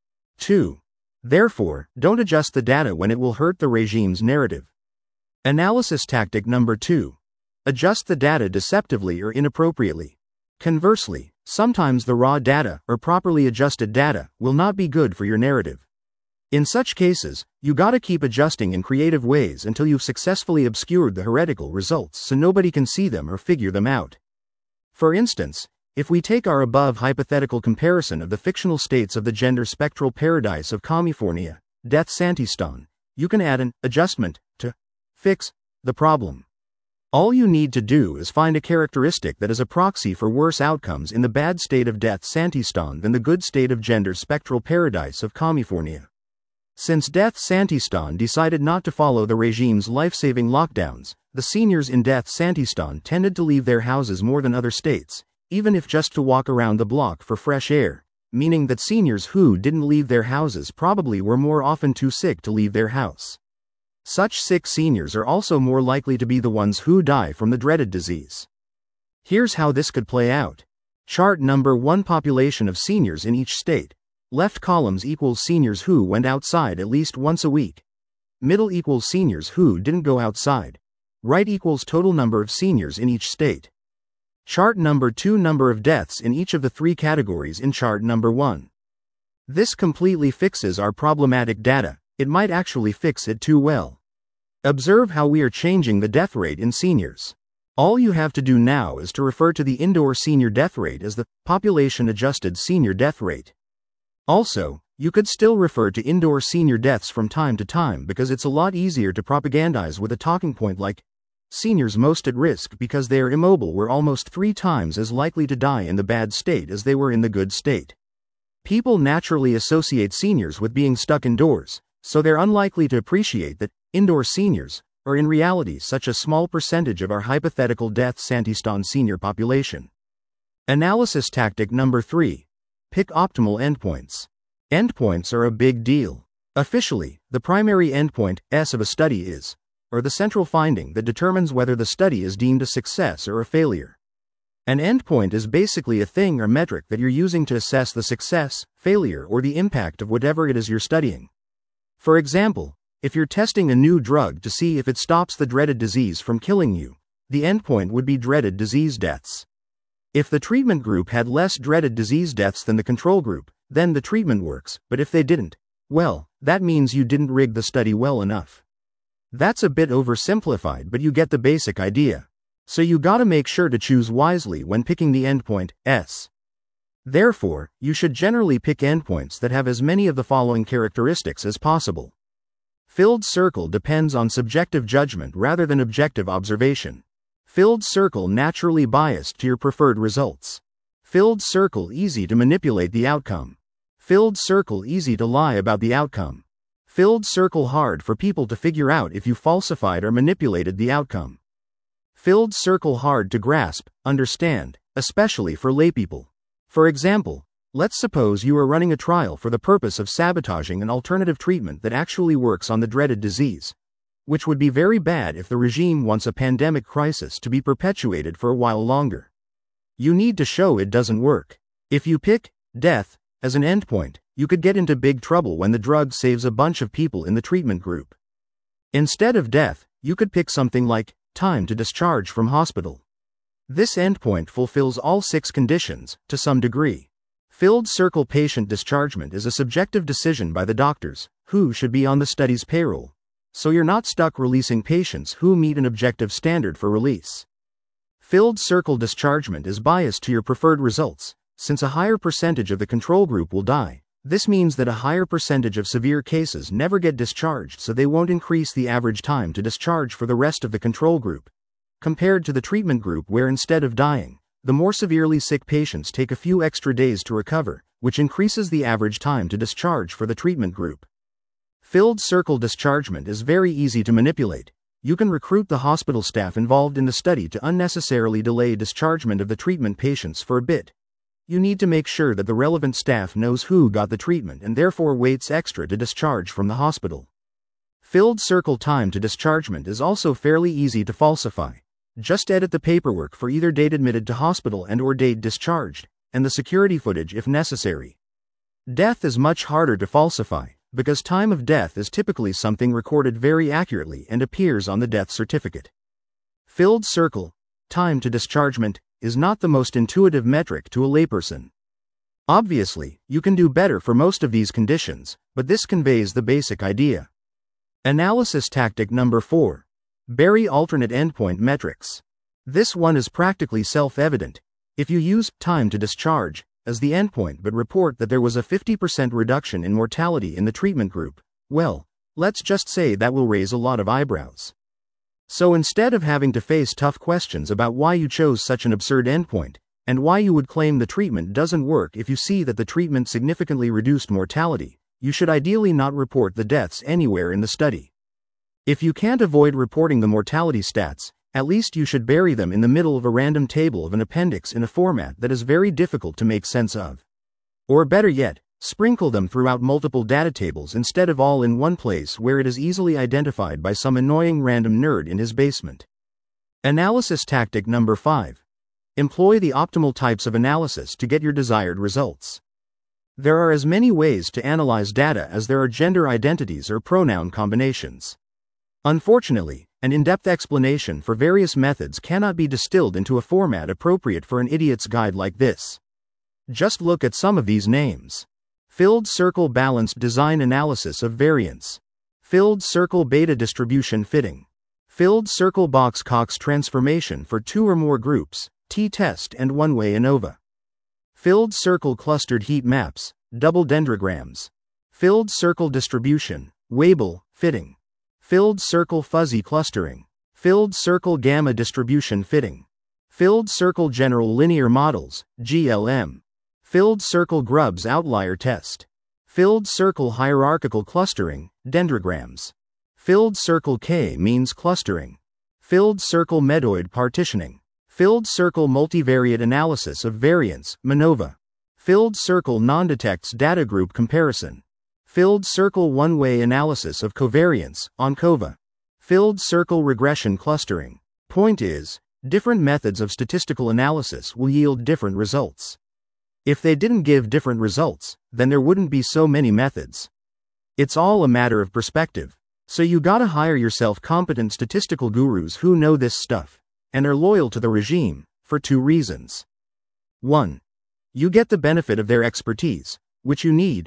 2. Therefore, don't adjust the data when it will hurt the regime's narrative. Analysis tactic number 2. Adjust the data deceptively or inappropriately. Conversely, sometimes the raw data, or properly adjusted data, will not be good for your narrative. In such cases, you gotta keep adjusting in creative ways until you've successfully obscured the heretical results so nobody can see them or figure them out. For instance, if we take our above hypothetical comparison of the fictional states of the gender spectral paradise of California, Darth-Santistan, you can add an adjustment to fix the problem. All you need to do is find a characteristic that is a proxy for worse outcomes in the bad state of Darth-Santistan than the good state of gender spectral paradise of California. Since Darth-Santistan decided not to follow the regime's life-saving lockdowns, the seniors in Darth-Santistan tended to leave their houses more than other states, even if just to walk around the block for fresh air, meaning that seniors who didn't leave their houses probably were more often too sick to leave their house. Such sick seniors are also more likely to be the ones who die from the dreaded disease. Here's how this could play out. Chart number 1: population of seniors in each state. Left columns equals seniors who went outside at least once a week. Middle equals seniors who didn't go outside. Right equals total number of seniors in each state. Chart number 2: number of deaths in each of the 3 categories in chart number 1. This completely fixes our problematic data. It might actually fix it too well. Observe how we are changing the death rate in seniors. All you have to do now is to refer to the indoor senior death rate as the population-adjusted senior death rate. Also, you could still refer to indoor senior deaths from time to time because it's a lot easier to propagandize with a talking point like, seniors most at risk because they are immobile were almost 3 times as likely to die in the bad state as they were in the good state. People naturally associate seniors with being stuck indoors, so they're unlikely to appreciate that indoor seniors are in reality such a small percentage of our hypothetical Darth-Santistan senior population. Analysis tactic number 3. Pick optimal endpoints. Endpoints are a big deal. Officially, the primary endpoint S of a study is, or the central finding that determines whether the study is deemed a success or a failure. An endpoint is basically a thing or metric that you're using to assess the success, failure, or the impact of whatever it is you're studying. For example, if you're testing a new drug to see if it stops the dreaded disease from killing you, the endpoint would be dreaded disease deaths. If the treatment group had less dreaded disease deaths than the control group, then the treatment works, but if they didn't, Well, that means you didn't rig the study well enough. That's a bit oversimplified, but you get the basic idea. So you gotta make sure to choose wisely when picking the endpoint, S. Therefore, you should generally pick endpoints that have as many of the following characteristics as possible. Filled circle depends on subjective judgment rather than objective observation. Filled circle naturally biased to your preferred results. Filled circle easy to manipulate the outcome. Filled circle easy to lie about the outcome. Filled circle hard for people to figure out if you falsified or manipulated the outcome. Filled circle hard to grasp, understand, especially for laypeople. For example, let's suppose you are running a trial for the purpose of sabotaging an alternative treatment that actually works on the dreaded disease, which would be very bad if the regime wants a pandemic crisis to be perpetuated for a while longer. You need to show it doesn't work. If you pick death as an endpoint, you could get into big trouble when the drug saves a bunch of people in the treatment group. Instead of death, you could pick something like time to discharge from hospital. This endpoint fulfills all 6 conditions, to some degree. Filled circle patient dischargement is a subjective decision by the doctors, who should be on the study's payroll. So you're not stuck releasing patients who meet an objective standard for release. Filled circle dischargement is biased to your preferred results, since a higher percentage of the control group will die. This means that a higher percentage of severe cases never get discharged, so they won't increase the average time to discharge for the rest of the control group, compared to the treatment group where instead of dying, the more severely sick patients take a few extra days to recover, which increases the average time to discharge for the treatment group. Filled circle dischargement is very easy to manipulate. You can recruit the hospital staff involved in the study to unnecessarily delay dischargement of the treatment patients for a bit. You need to make sure that the relevant staff knows who got the treatment and therefore waits extra to discharge from the hospital. Filled circle time to dischargement is also fairly easy to falsify. Just edit the paperwork for either date admitted to hospital and/or date discharged, and the security footage if necessary. Death is much harder to falsify, because time of death is typically something recorded very accurately and appears on the death certificate. Filled circle time to dischargement is not the most intuitive metric to a layperson. Obviously, you can do better for most of these conditions, but this conveys the basic idea. Analysis tactic number 4. Bury alternate endpoint metrics. This one is practically self-evident. If you use time to discharge as the endpoint but report that there was a 50% reduction in mortality in the treatment group, well, let's just say that will raise a lot of eyebrows. So instead of having to face tough questions about why you chose such an absurd endpoint, and why you would claim the treatment doesn't work if you see that the treatment significantly reduced mortality, you should ideally not report the deaths anywhere in the study. If you can't avoid reporting the mortality stats, at least you should bury them in the middle of a random table of an appendix in a format that is very difficult to make sense of. Or better yet, sprinkle them throughout multiple data tables instead of all in one place where it is easily identified by some annoying random nerd in his basement. Analysis tactic number 5. Employ the optimal types of analysis to get your desired results. There are as many ways to analyze data as there are gender identities or pronoun combinations. Unfortunately, an in-depth explanation for various methods cannot be distilled into a format appropriate for an idiot's guide like this. Just look at some of these names. Filled circle balanced design analysis of variance. Filled circle beta distribution fitting. Filled circle box Cox transformation for 2 or more groups, t-test and one-way ANOVA. Filled circle clustered heat maps, double dendrograms. Filled circle distribution, Weibull, fitting. Filled circle fuzzy clustering. Filled circle gamma distribution fitting. Filled circle general linear models, GLM. Filled circle Grubbs outlier test. Filled circle hierarchical clustering, dendrograms. Filled circle K-means clustering. Filled circle medoid partitioning. Filled circle multivariate analysis of variance, MANOVA. Filled circle non-detects data group comparison. Filled circle one-way analysis of covariance, ANCOVA. Filled circle regression clustering. Point is, different methods of statistical analysis will yield different results. If they didn't give different results, then there wouldn't be so many methods. It's all a matter of perspective. So you gotta hire yourself competent statistical gurus who know this stuff, and are loyal to the regime, for 2 reasons. 1. You get the benefit of their expertise, which you need.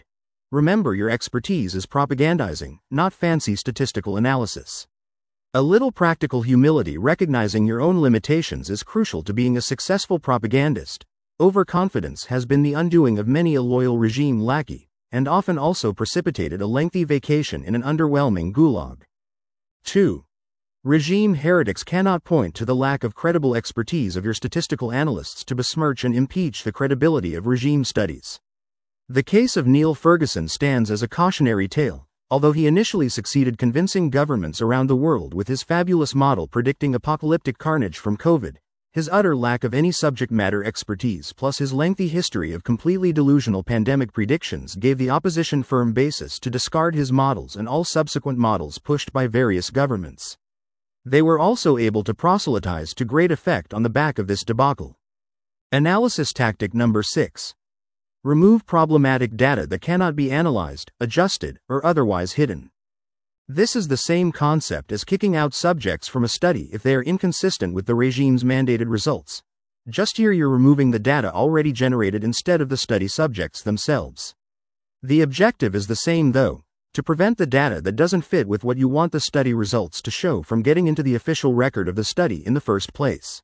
Remember, your expertise is propagandizing, not fancy statistical analysis. A little practical humility, recognizing your own limitations, is crucial to being a successful propagandist. Overconfidence has been the undoing of many a loyal regime lackey, and often also precipitated a lengthy vacation in an underwhelming gulag. 2. Regime heretics cannot point to the lack of credible expertise of your statistical analysts to besmirch and impeach the credibility of regime studies. The case of Neil Ferguson stands as a cautionary tale. Although he initially succeeded convincing governments around the world with his fabulous model predicting apocalyptic carnage from COVID, his utter lack of any subject matter expertise plus his lengthy history of completely delusional pandemic predictions gave the opposition firm basis to discard his models and all subsequent models pushed by various governments. They were also able to proselytize to great effect on the back of this debacle. Analysis tactic number 6. Remove problematic data that cannot be analyzed, adjusted, or otherwise hidden. This is the same concept as kicking out subjects from a study if they are inconsistent with the regime's mandated results. Just here you're removing the data already generated instead of the study subjects themselves. The objective is the same though, to prevent the data that doesn't fit with what you want the study results to show from getting into the official record of the study in the first place.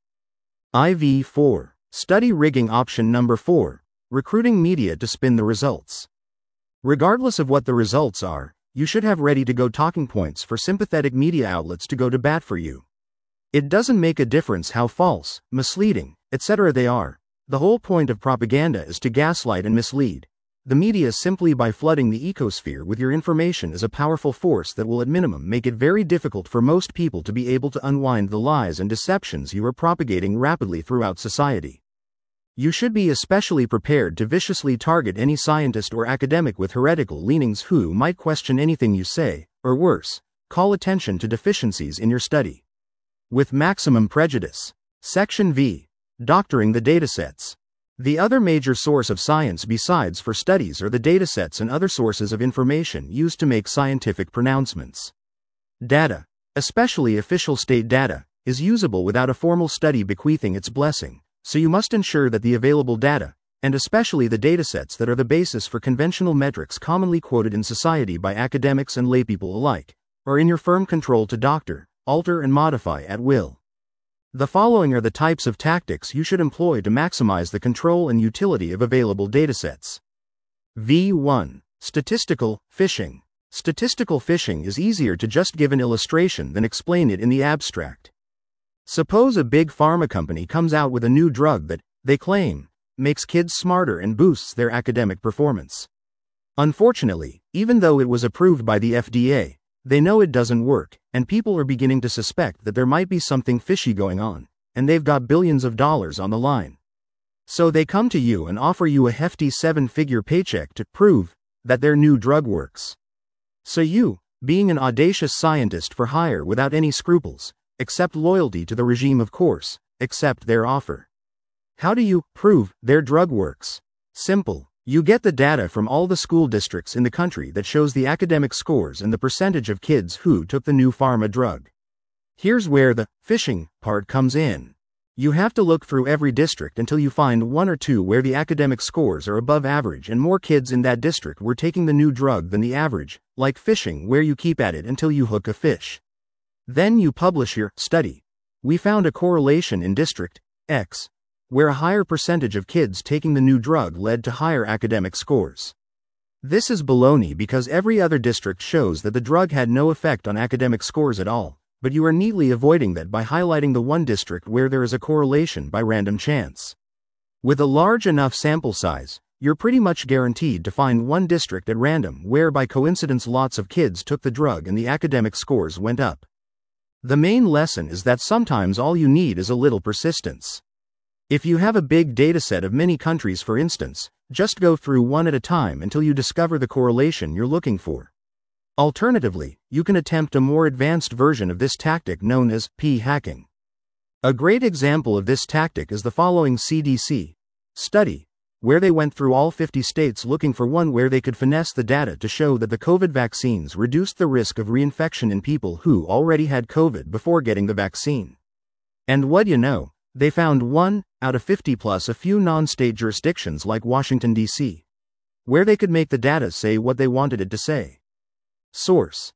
IV4. Study rigging option number 4. Recruiting media to spin the results. Regardless of what the results are, you should have ready-to-go talking points for sympathetic media outlets to go to bat for you. It doesn't make a difference how false, misleading, etc. they are. The whole point of propaganda is to gaslight and mislead. The media, simply by flooding the ecosphere with your information, is a powerful force that will at minimum make it very difficult for most people to be able to unwind the lies and deceptions you are propagating rapidly throughout society. You should be especially prepared to viciously target any scientist or academic with heretical leanings who might question anything you say, or worse, call attention to deficiencies in your study. With maximum prejudice. Section V. Doctoring the datasets. The other major source of science besides for studies are the datasets and other sources of information used to make scientific pronouncements. Data, especially official state data, is usable without a formal study bequeathing its blessing. So you must ensure that the available data, and especially the datasets that are the basis for conventional metrics commonly quoted in society by academics and laypeople alike, are in your firm control to doctor, alter and modify at will. The following are the types of tactics you should employ to maximize the control and utility of available datasets. V1. Statistical fishing. Statistical fishing is easier to just give an illustration than explain it in the abstract. Suppose a big pharma company comes out with a new drug that, they claim, makes kids smarter and boosts their academic performance. Unfortunately, even though it was approved by the FDA, they know it doesn't work, and people are beginning to suspect that there might be something fishy going on, and they've got billions of dollars on the line. So they come to you and offer you a hefty 7-figure paycheck to prove that their new drug works. So you, being an audacious scientist for hire without any scruples, accept loyalty to the regime, of course, accept their offer. How do you prove their drug works? Simple. You get the data from all the school districts in the country that shows the academic scores and the percentage of kids who took the new pharma drug. Here's where the fishing part comes in. You have to look through every district until you find one or two where the academic scores are above average and more kids in that district were taking the new drug than the average, like fishing, where you keep at it until you hook a fish. Then you publish your study. We found a correlation in District X, where a higher percentage of kids taking the new drug led to higher academic scores. This is baloney because every other district shows that the drug had no effect on academic scores at all, but you are neatly avoiding that by highlighting the one district where there is a correlation by random chance. With a large enough sample size, you're pretty much guaranteed to find one district at random where by coincidence lots of kids took the drug and the academic scores went up. The main lesson is that sometimes all you need is a little persistence. If you have a big dataset of many countries, for instance, just go through one at a time until you discover the correlation you're looking for. Alternatively, you can attempt a more advanced version of this tactic known as p-hacking. A great example of this tactic is the following CDC study, where they went through all 50 states looking for one where they could finesse the data to show that the COVID vaccines reduced the risk of reinfection in people who already had COVID before getting the vaccine. And what you know, they found 1 out of 50 plus a few non-state jurisdictions like Washington, D.C. where they could make the data say what they wanted it to say. Source: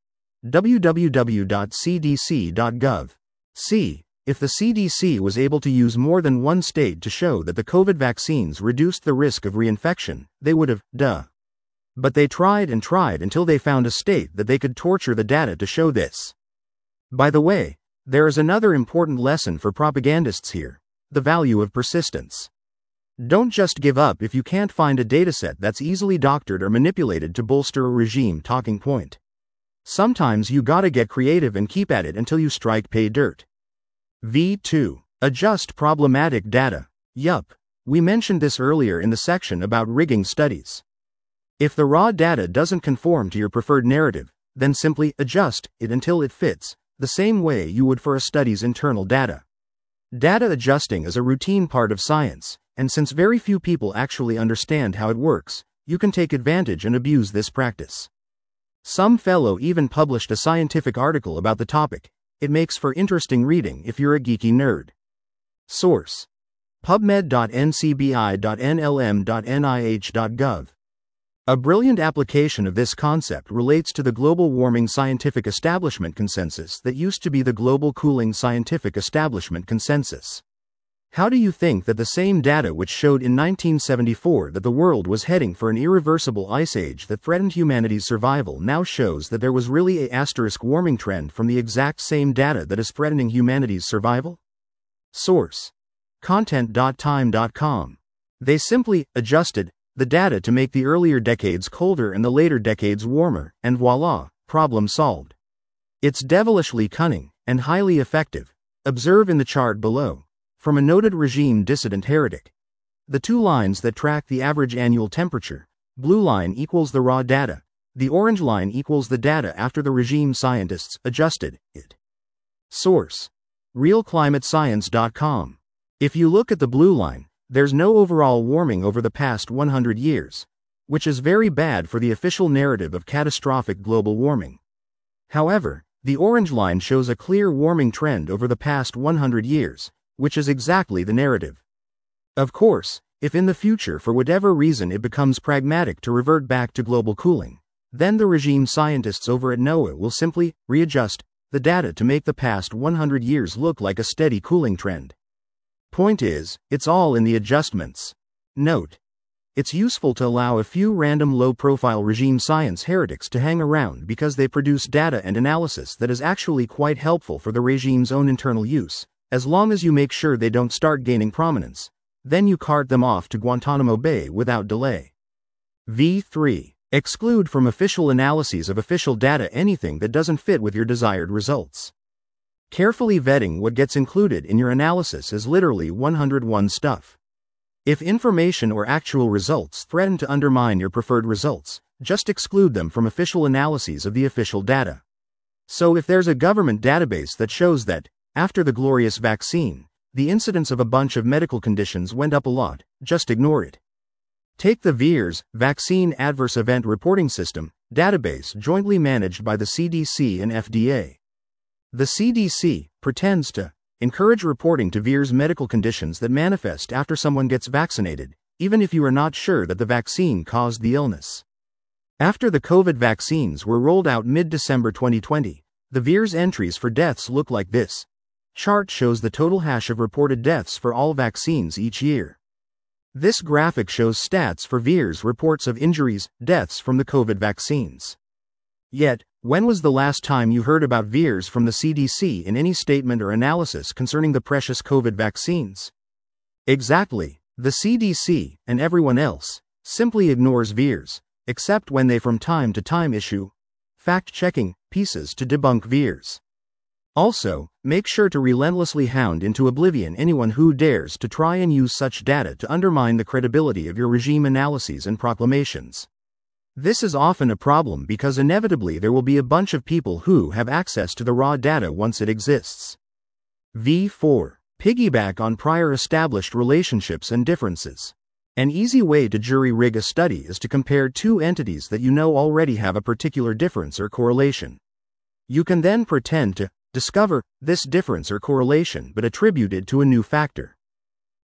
www.cdc.gov. See, if the CDC was able to use more than one state to show that the COVID vaccines reduced the risk of reinfection, they would have, But they tried and tried until they found a state that they could torture the data to show this. By the way, there is another important lesson for propagandists here: the value of persistence. Don't just give up if you can't find a dataset that's easily doctored or manipulated to bolster a regime talking point. Sometimes you gotta get creative and keep at it until you strike pay dirt. V2. Adjust problematic data. Yup, we mentioned this earlier in the section about rigging studies. If the raw data doesn't conform to your preferred narrative, then simply adjust it until it fits, the same way you would for a study's internal data. Data adjusting is a routine part of science, and since very few people actually understand how it works, you can take advantage and abuse this practice. Some fellow even published a scientific article about the topic. It makes for interesting reading if you're a geeky nerd. Source: pubmed.ncbi.nlm.nih.gov. A brilliant application of this concept relates to the global warming scientific establishment consensus that used to be the global cooling scientific establishment consensus. How do you think that the same data which showed in 1974 that the world was heading for an irreversible ice age that threatened humanity's survival now shows that there was really a warming trend from the exact same data that is threatening humanity's survival? Source: content.time.com. They simply adjusted the data to make the earlier decades colder and the later decades warmer, and voila, problem solved. It's devilishly cunning and highly effective. Observe in the chart below, from a noted regime dissident heretic. The two lines that track the average annual temperature, blue line equals the raw data, the orange line equals the data after the regime scientists adjusted it. Source: realclimatescience.com. If you look at the blue line, there's no overall warming over the past 100 years, which is very bad for the official narrative of catastrophic global warming. However, the orange line shows a clear warming trend over the past 100 years, which is exactly the narrative. Of course, if in the future for whatever reason it becomes pragmatic to revert back to global cooling, then the regime scientists over at NOAA will simply readjust the data to make the past 100 years look like a steady cooling trend. Point is, it's all in the adjustments. Note: it's useful to allow a few random low-profile regime science heretics to hang around because they produce data and analysis that is actually quite helpful for the regime's own internal use, as long as you make sure they don't start gaining prominence. Then you cart them off to Guantanamo Bay without delay. V3. Exclude from official analyses of official data anything that doesn't fit with your desired results. Carefully vetting what gets included in your analysis is literally 101 stuff. If information or actual results threaten to undermine your preferred results, just exclude them from official analyses of the official data. So if there's a government database that shows that, after the glorious vaccine, the incidence of a bunch of medical conditions went up a lot, just ignore it. Take the VAERS, Vaccine Adverse Event Reporting System, database jointly managed by the CDC and FDA. The CDC pretends to encourage reporting to VAERS medical conditions that manifest after someone gets vaccinated, even if you are not sure that the vaccine caused the illness. After the COVID vaccines were rolled out mid-December 2020, the VAERS entries for deaths look like this. Chart shows the total hash of reported deaths for all vaccines each year. This graphic shows stats for VAERS reports of injuries, deaths from the COVID vaccines. Yet, when was the last time you heard about VAERS from the CDC in any statement or analysis concerning the precious COVID vaccines? Exactly, the CDC, and everyone else, simply ignores VAERS, except when they from time to time issue fact-checking pieces to debunk VAERS. Also, make sure to relentlessly hound into oblivion anyone who dares to try and use such data to undermine the credibility of your regime analyses and proclamations. This is often a problem because inevitably there will be a bunch of people who have access to the raw data once it exists. V4. Piggyback on prior established relationships and differences. An easy way to jury-rig a study is to compare two entities that you know already have a particular difference or correlation. You can then pretend to discover this difference or correlation but attribute it to a new factor.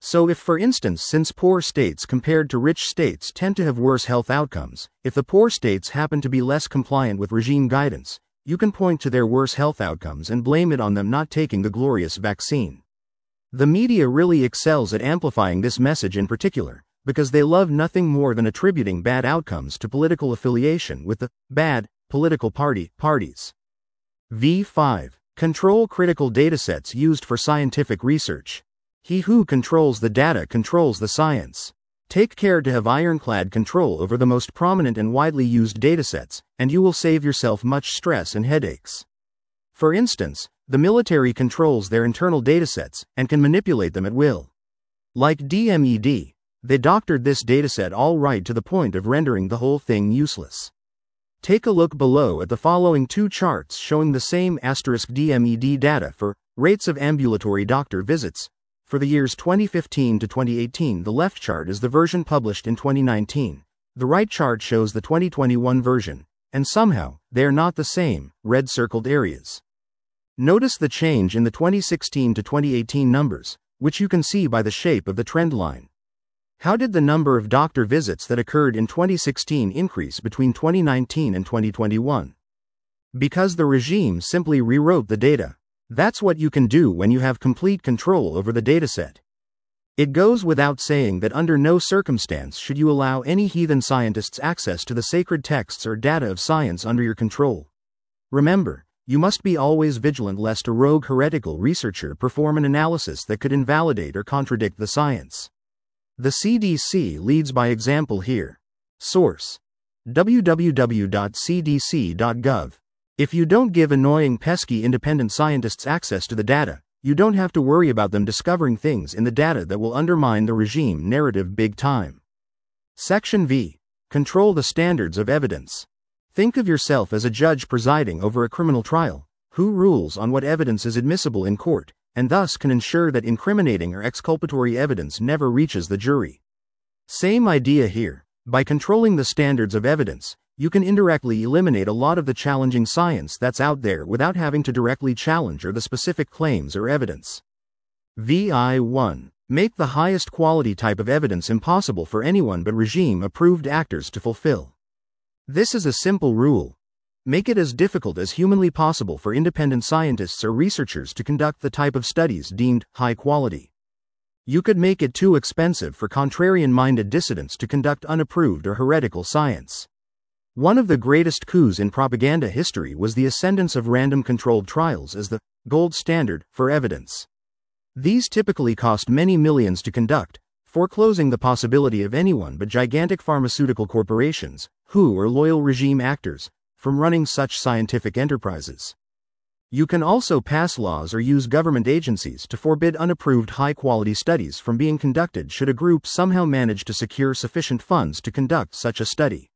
So if, for instance, since poor states compared to rich states tend to have worse health outcomes, if the poor states happen to be less compliant with regime guidance, you can point to their worse health outcomes and blame it on them not taking the glorious vaccine. The media really excels at amplifying this message in particular, because they love nothing more than attributing bad outcomes to political affiliation with the bad political parties. V5. Control critical datasets used for scientific research. He who controls the data controls the science. Take care to have ironclad control over the most prominent and widely used datasets, and you will save yourself much stress and headaches. For instance, the military controls their internal datasets and can manipulate them at will. Like DMED, they doctored this dataset all right to the point of rendering the whole thing useless. Take a look below at the following two charts showing the same *DMED data for rates of ambulatory doctor visits for the years 2015 to 2018. The left chart is the version published in 2019. The right chart shows the 2021 version, and somehow, they are not the same, red circled areas. Notice the change in the 2016 to 2018 numbers, which you can see by the shape of the trend line. How did the number of doctor visits that occurred in 2016 increase between 2019 and 2021? Because the regime simply rewrote the data. That's what you can do when you have complete control over the dataset. It goes without saying that under no circumstance should you allow any heathen scientists access to the sacred texts or data of science under your control. Remember, you must be always vigilant lest a rogue heretical researcher perform an analysis that could invalidate or contradict the science. The CDC leads by example here. Source: www.cdc.gov. If you don't give annoying pesky independent scientists access to the data, you don't have to worry about them discovering things in the data that will undermine the regime narrative big time. Section V. Control the standards of evidence. Think of yourself as a judge presiding over a criminal trial, who rules on what evidence is admissible in court, and thus can ensure that incriminating or exculpatory evidence never reaches the jury. Same idea here. By controlling the standards of evidence, you can indirectly eliminate a lot of the challenging science that's out there without having to directly challenge the specific claims or evidence. VI1. Make the highest quality type of evidence impossible for anyone but regime-approved actors to fulfill. This is a simple rule. Make it as difficult as humanly possible for independent scientists or researchers to conduct the type of studies deemed high quality. You could make it too expensive for contrarian-minded dissidents to conduct unapproved or heretical science. One of the greatest coups in propaganda history was the ascendance of random controlled trials as the gold standard for evidence. These typically cost many millions to conduct, foreclosing the possibility of anyone but gigantic pharmaceutical corporations, who are loyal regime actors, from running such scientific enterprises. You can also pass laws or use government agencies to forbid unapproved high-quality studies from being conducted should a group somehow manage to secure sufficient funds to conduct such a study.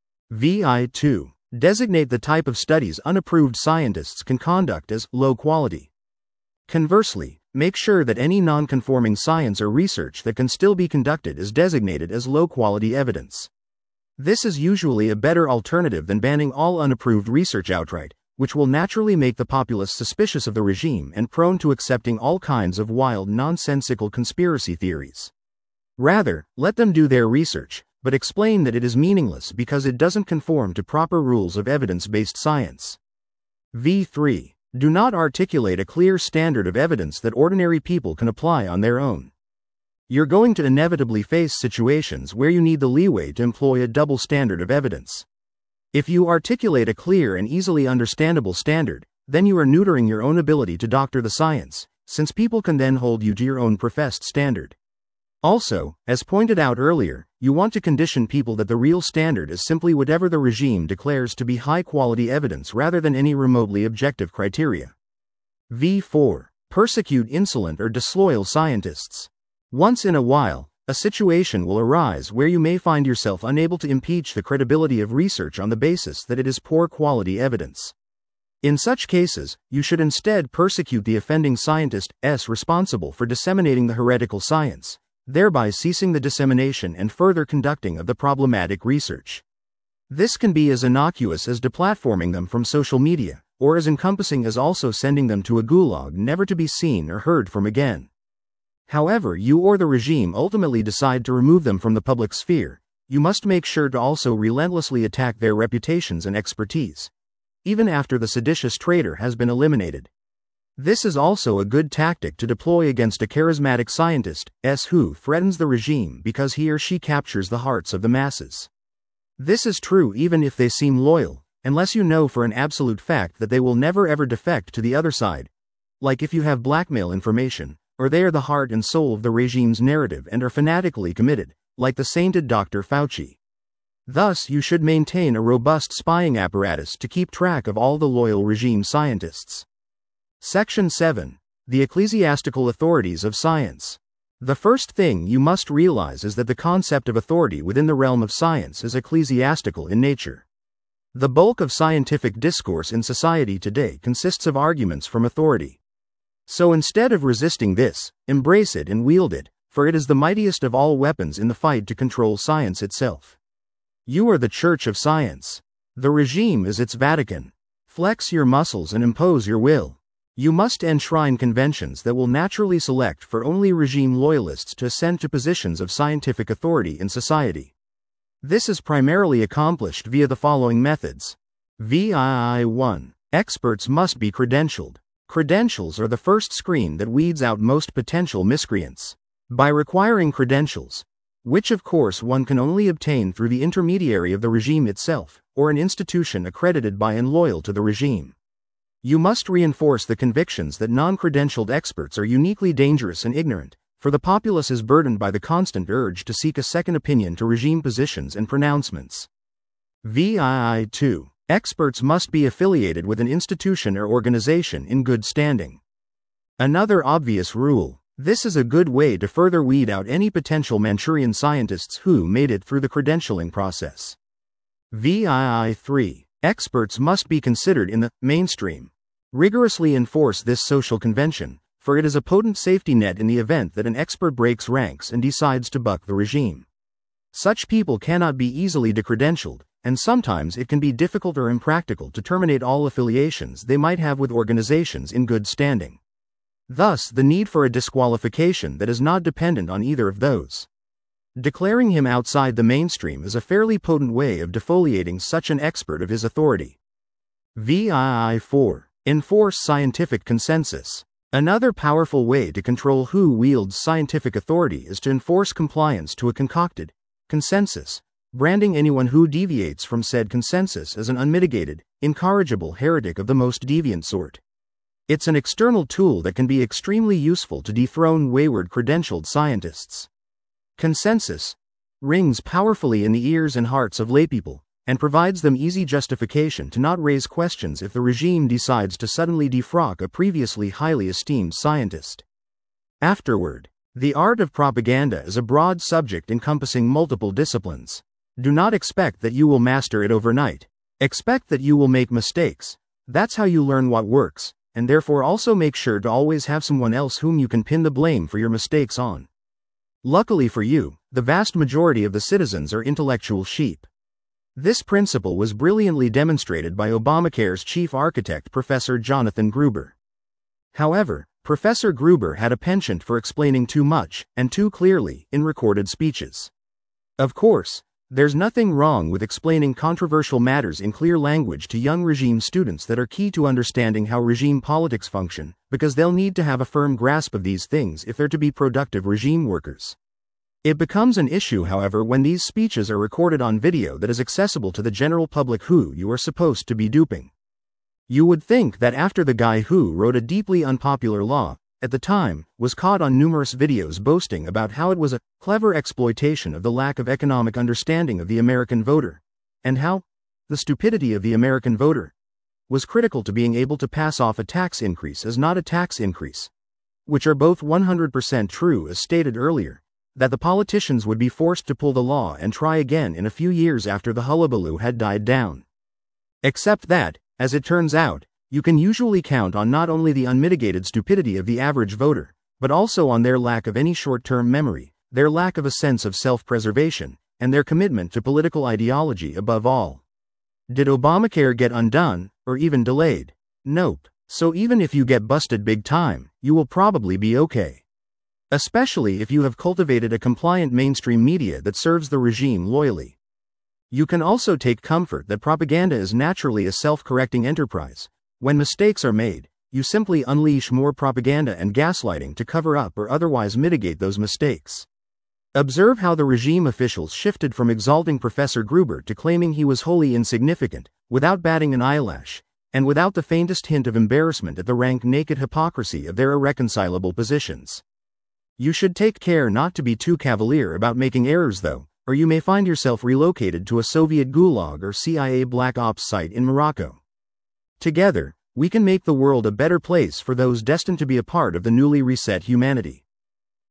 VI2. Designate the type of studies unapproved scientists can conduct as low quality. Conversely, make sure that any non-conforming science or research that can still be conducted is designated as low-quality evidence. This is usually a better alternative than banning all unapproved research outright, which will naturally make the populace suspicious of the regime and prone to accepting all kinds of wild, nonsensical conspiracy theories. Rather, let them do their research, but explain that it is meaningless because it doesn't conform to proper rules of evidence-based science. V3. Do not articulate a clear standard of evidence that ordinary people can apply on their own. You're going to inevitably face situations where you need the leeway to employ a double standard of evidence. If you articulate a clear and easily understandable standard, then you are neutering your own ability to doctor the science, since people can then hold you to your own professed standard. Also, as pointed out earlier, you want to condition people that the real standard is simply whatever the regime declares to be high-quality evidence rather than any remotely objective criteria. V4. Persecute insolent or disloyal scientists. Once in a while, a situation will arise where you may find yourself unable to impeach the credibility of research on the basis that it is poor-quality evidence. In such cases, you should instead persecute the offending scientist responsible for disseminating the heretical science, thereby ceasing the dissemination and further conducting of the problematic research. This can be as innocuous as deplatforming them from social media, or as encompassing as also sending them to a gulag never to be seen or heard from again. However you or the regime ultimately decide to remove them from the public sphere, you must make sure to also relentlessly attack their reputations and expertise, even after the seditious traitor has been eliminated. This is also a good tactic to deploy against a charismatic scientist who threatens the regime because he or she captures the hearts of the masses. This is true even if they seem loyal, unless you know for an absolute fact that they will never ever defect to the other side, like if you have blackmail information, or they are the heart and soul of the regime's narrative and are fanatically committed, like the sainted Dr. Fauci. Thus, you should maintain a robust spying apparatus to keep track of all the loyal regime scientists. Section 7. The Ecclesiastical Authorities of Science. The first thing you must realize is that the concept of authority within the realm of science is ecclesiastical in nature. The bulk of scientific discourse in society today consists of arguments from authority. So instead of resisting this, embrace it and wield it, for it is the mightiest of all weapons in the fight to control science itself. You are the Church of Science. The regime is its Vatican. Flex your muscles and impose your will. You must enshrine conventions that will naturally select for only regime loyalists to ascend to positions of scientific authority in society. This is primarily accomplished via the following methods. VII. Experts must be credentialed. Credentials are the first screen that weeds out most potential miscreants. By requiring credentials, which of course one can only obtain through the intermediary of the regime itself, or an institution accredited by and loyal to the regime, you must reinforce the convictions that non-credentialed experts are uniquely dangerous and ignorant, for the populace is burdened by the constant urge to seek a second opinion to regime positions and pronouncements. VII. Experts must be affiliated with an institution or organization in good standing. Another obvious rule. This is a good way to further weed out any potential Manchurian scientists who made it through the credentialing process. VII. Experts must be considered in the mainstream. Rigorously enforce this social convention, for it is a potent safety net in the event that an expert breaks ranks and decides to buck the regime. Such people cannot be easily decredentialed, and sometimes it can be difficult or impractical to terminate all affiliations they might have with organizations in good standing. Thus, the need for a disqualification that is not dependent on either of those. Declaring him outside the mainstream is a fairly potent way of defoliating such an expert of his authority. VII. Enforce scientific consensus. Another powerful way to control who wields scientific authority is to enforce compliance to a concocted consensus, branding anyone who deviates from said consensus as an unmitigated, incorrigible heretic of the most deviant sort. It's an external tool that can be extremely useful to dethrone wayward credentialed scientists. Consensus rings powerfully in the ears and hearts of laypeople, and provides them easy justification to not raise questions if the regime decides to suddenly defrock a previously highly esteemed scientist. Afterward, the art of propaganda is a broad subject encompassing multiple disciplines. Do not expect that you will master it overnight. Expect that you will make mistakes. That's how you learn what works, and therefore also make sure to always have someone else whom you can pin the blame for your mistakes on. Luckily for you, the vast majority of the citizens are intellectual sheep. This principle was brilliantly demonstrated by Obamacare's chief architect Professor Jonathan Gruber. However, Professor Gruber had a penchant for explaining too much, and too clearly, in recorded speeches. Of course, there's nothing wrong with explaining controversial matters in clear language to young regime students that are key to understanding how regime politics function, because they'll need to have a firm grasp of these things if they're to be productive regime workers. It becomes an issue, however, when these speeches are recorded on video that is accessible to the general public who you are supposed to be duping. You would think that after the guy who wrote a deeply unpopular law, at the time, was caught on numerous videos boasting about how it was a clever exploitation of the lack of economic understanding of the American voter, and how the stupidity of the American voter was critical to being able to pass off a tax increase as not a tax increase, which are both 100% true as stated earlier, that the politicians would be forced to pull the law and try again in a few years after the hullabaloo had died down. Except that, as it turns out, you can usually count on not only the unmitigated stupidity of the average voter, but also on their lack of any short-term memory, their lack of a sense of self-preservation, and their commitment to political ideology above all. Did Obamacare get undone, or even delayed? Nope. So even if you get busted big time, you will probably be okay. especially if you have cultivated a compliant mainstream media that serves the regime loyally. You can also take comfort that propaganda is naturally a self-correcting enterprise. When mistakes are made, you simply unleash more propaganda and gaslighting to cover up or otherwise mitigate those mistakes. Observe how the regime officials shifted from exalting Professor Gruber to claiming he was wholly insignificant, without batting an eyelash, and without the faintest hint of embarrassment at the rank naked hypocrisy of their irreconcilable positions. You should take care not to be too cavalier about making errors though, or you may find yourself relocated to a Soviet gulag or CIA black ops site in Morocco. Together, we can make the world a better place for those destined to be a part of the newly reset humanity.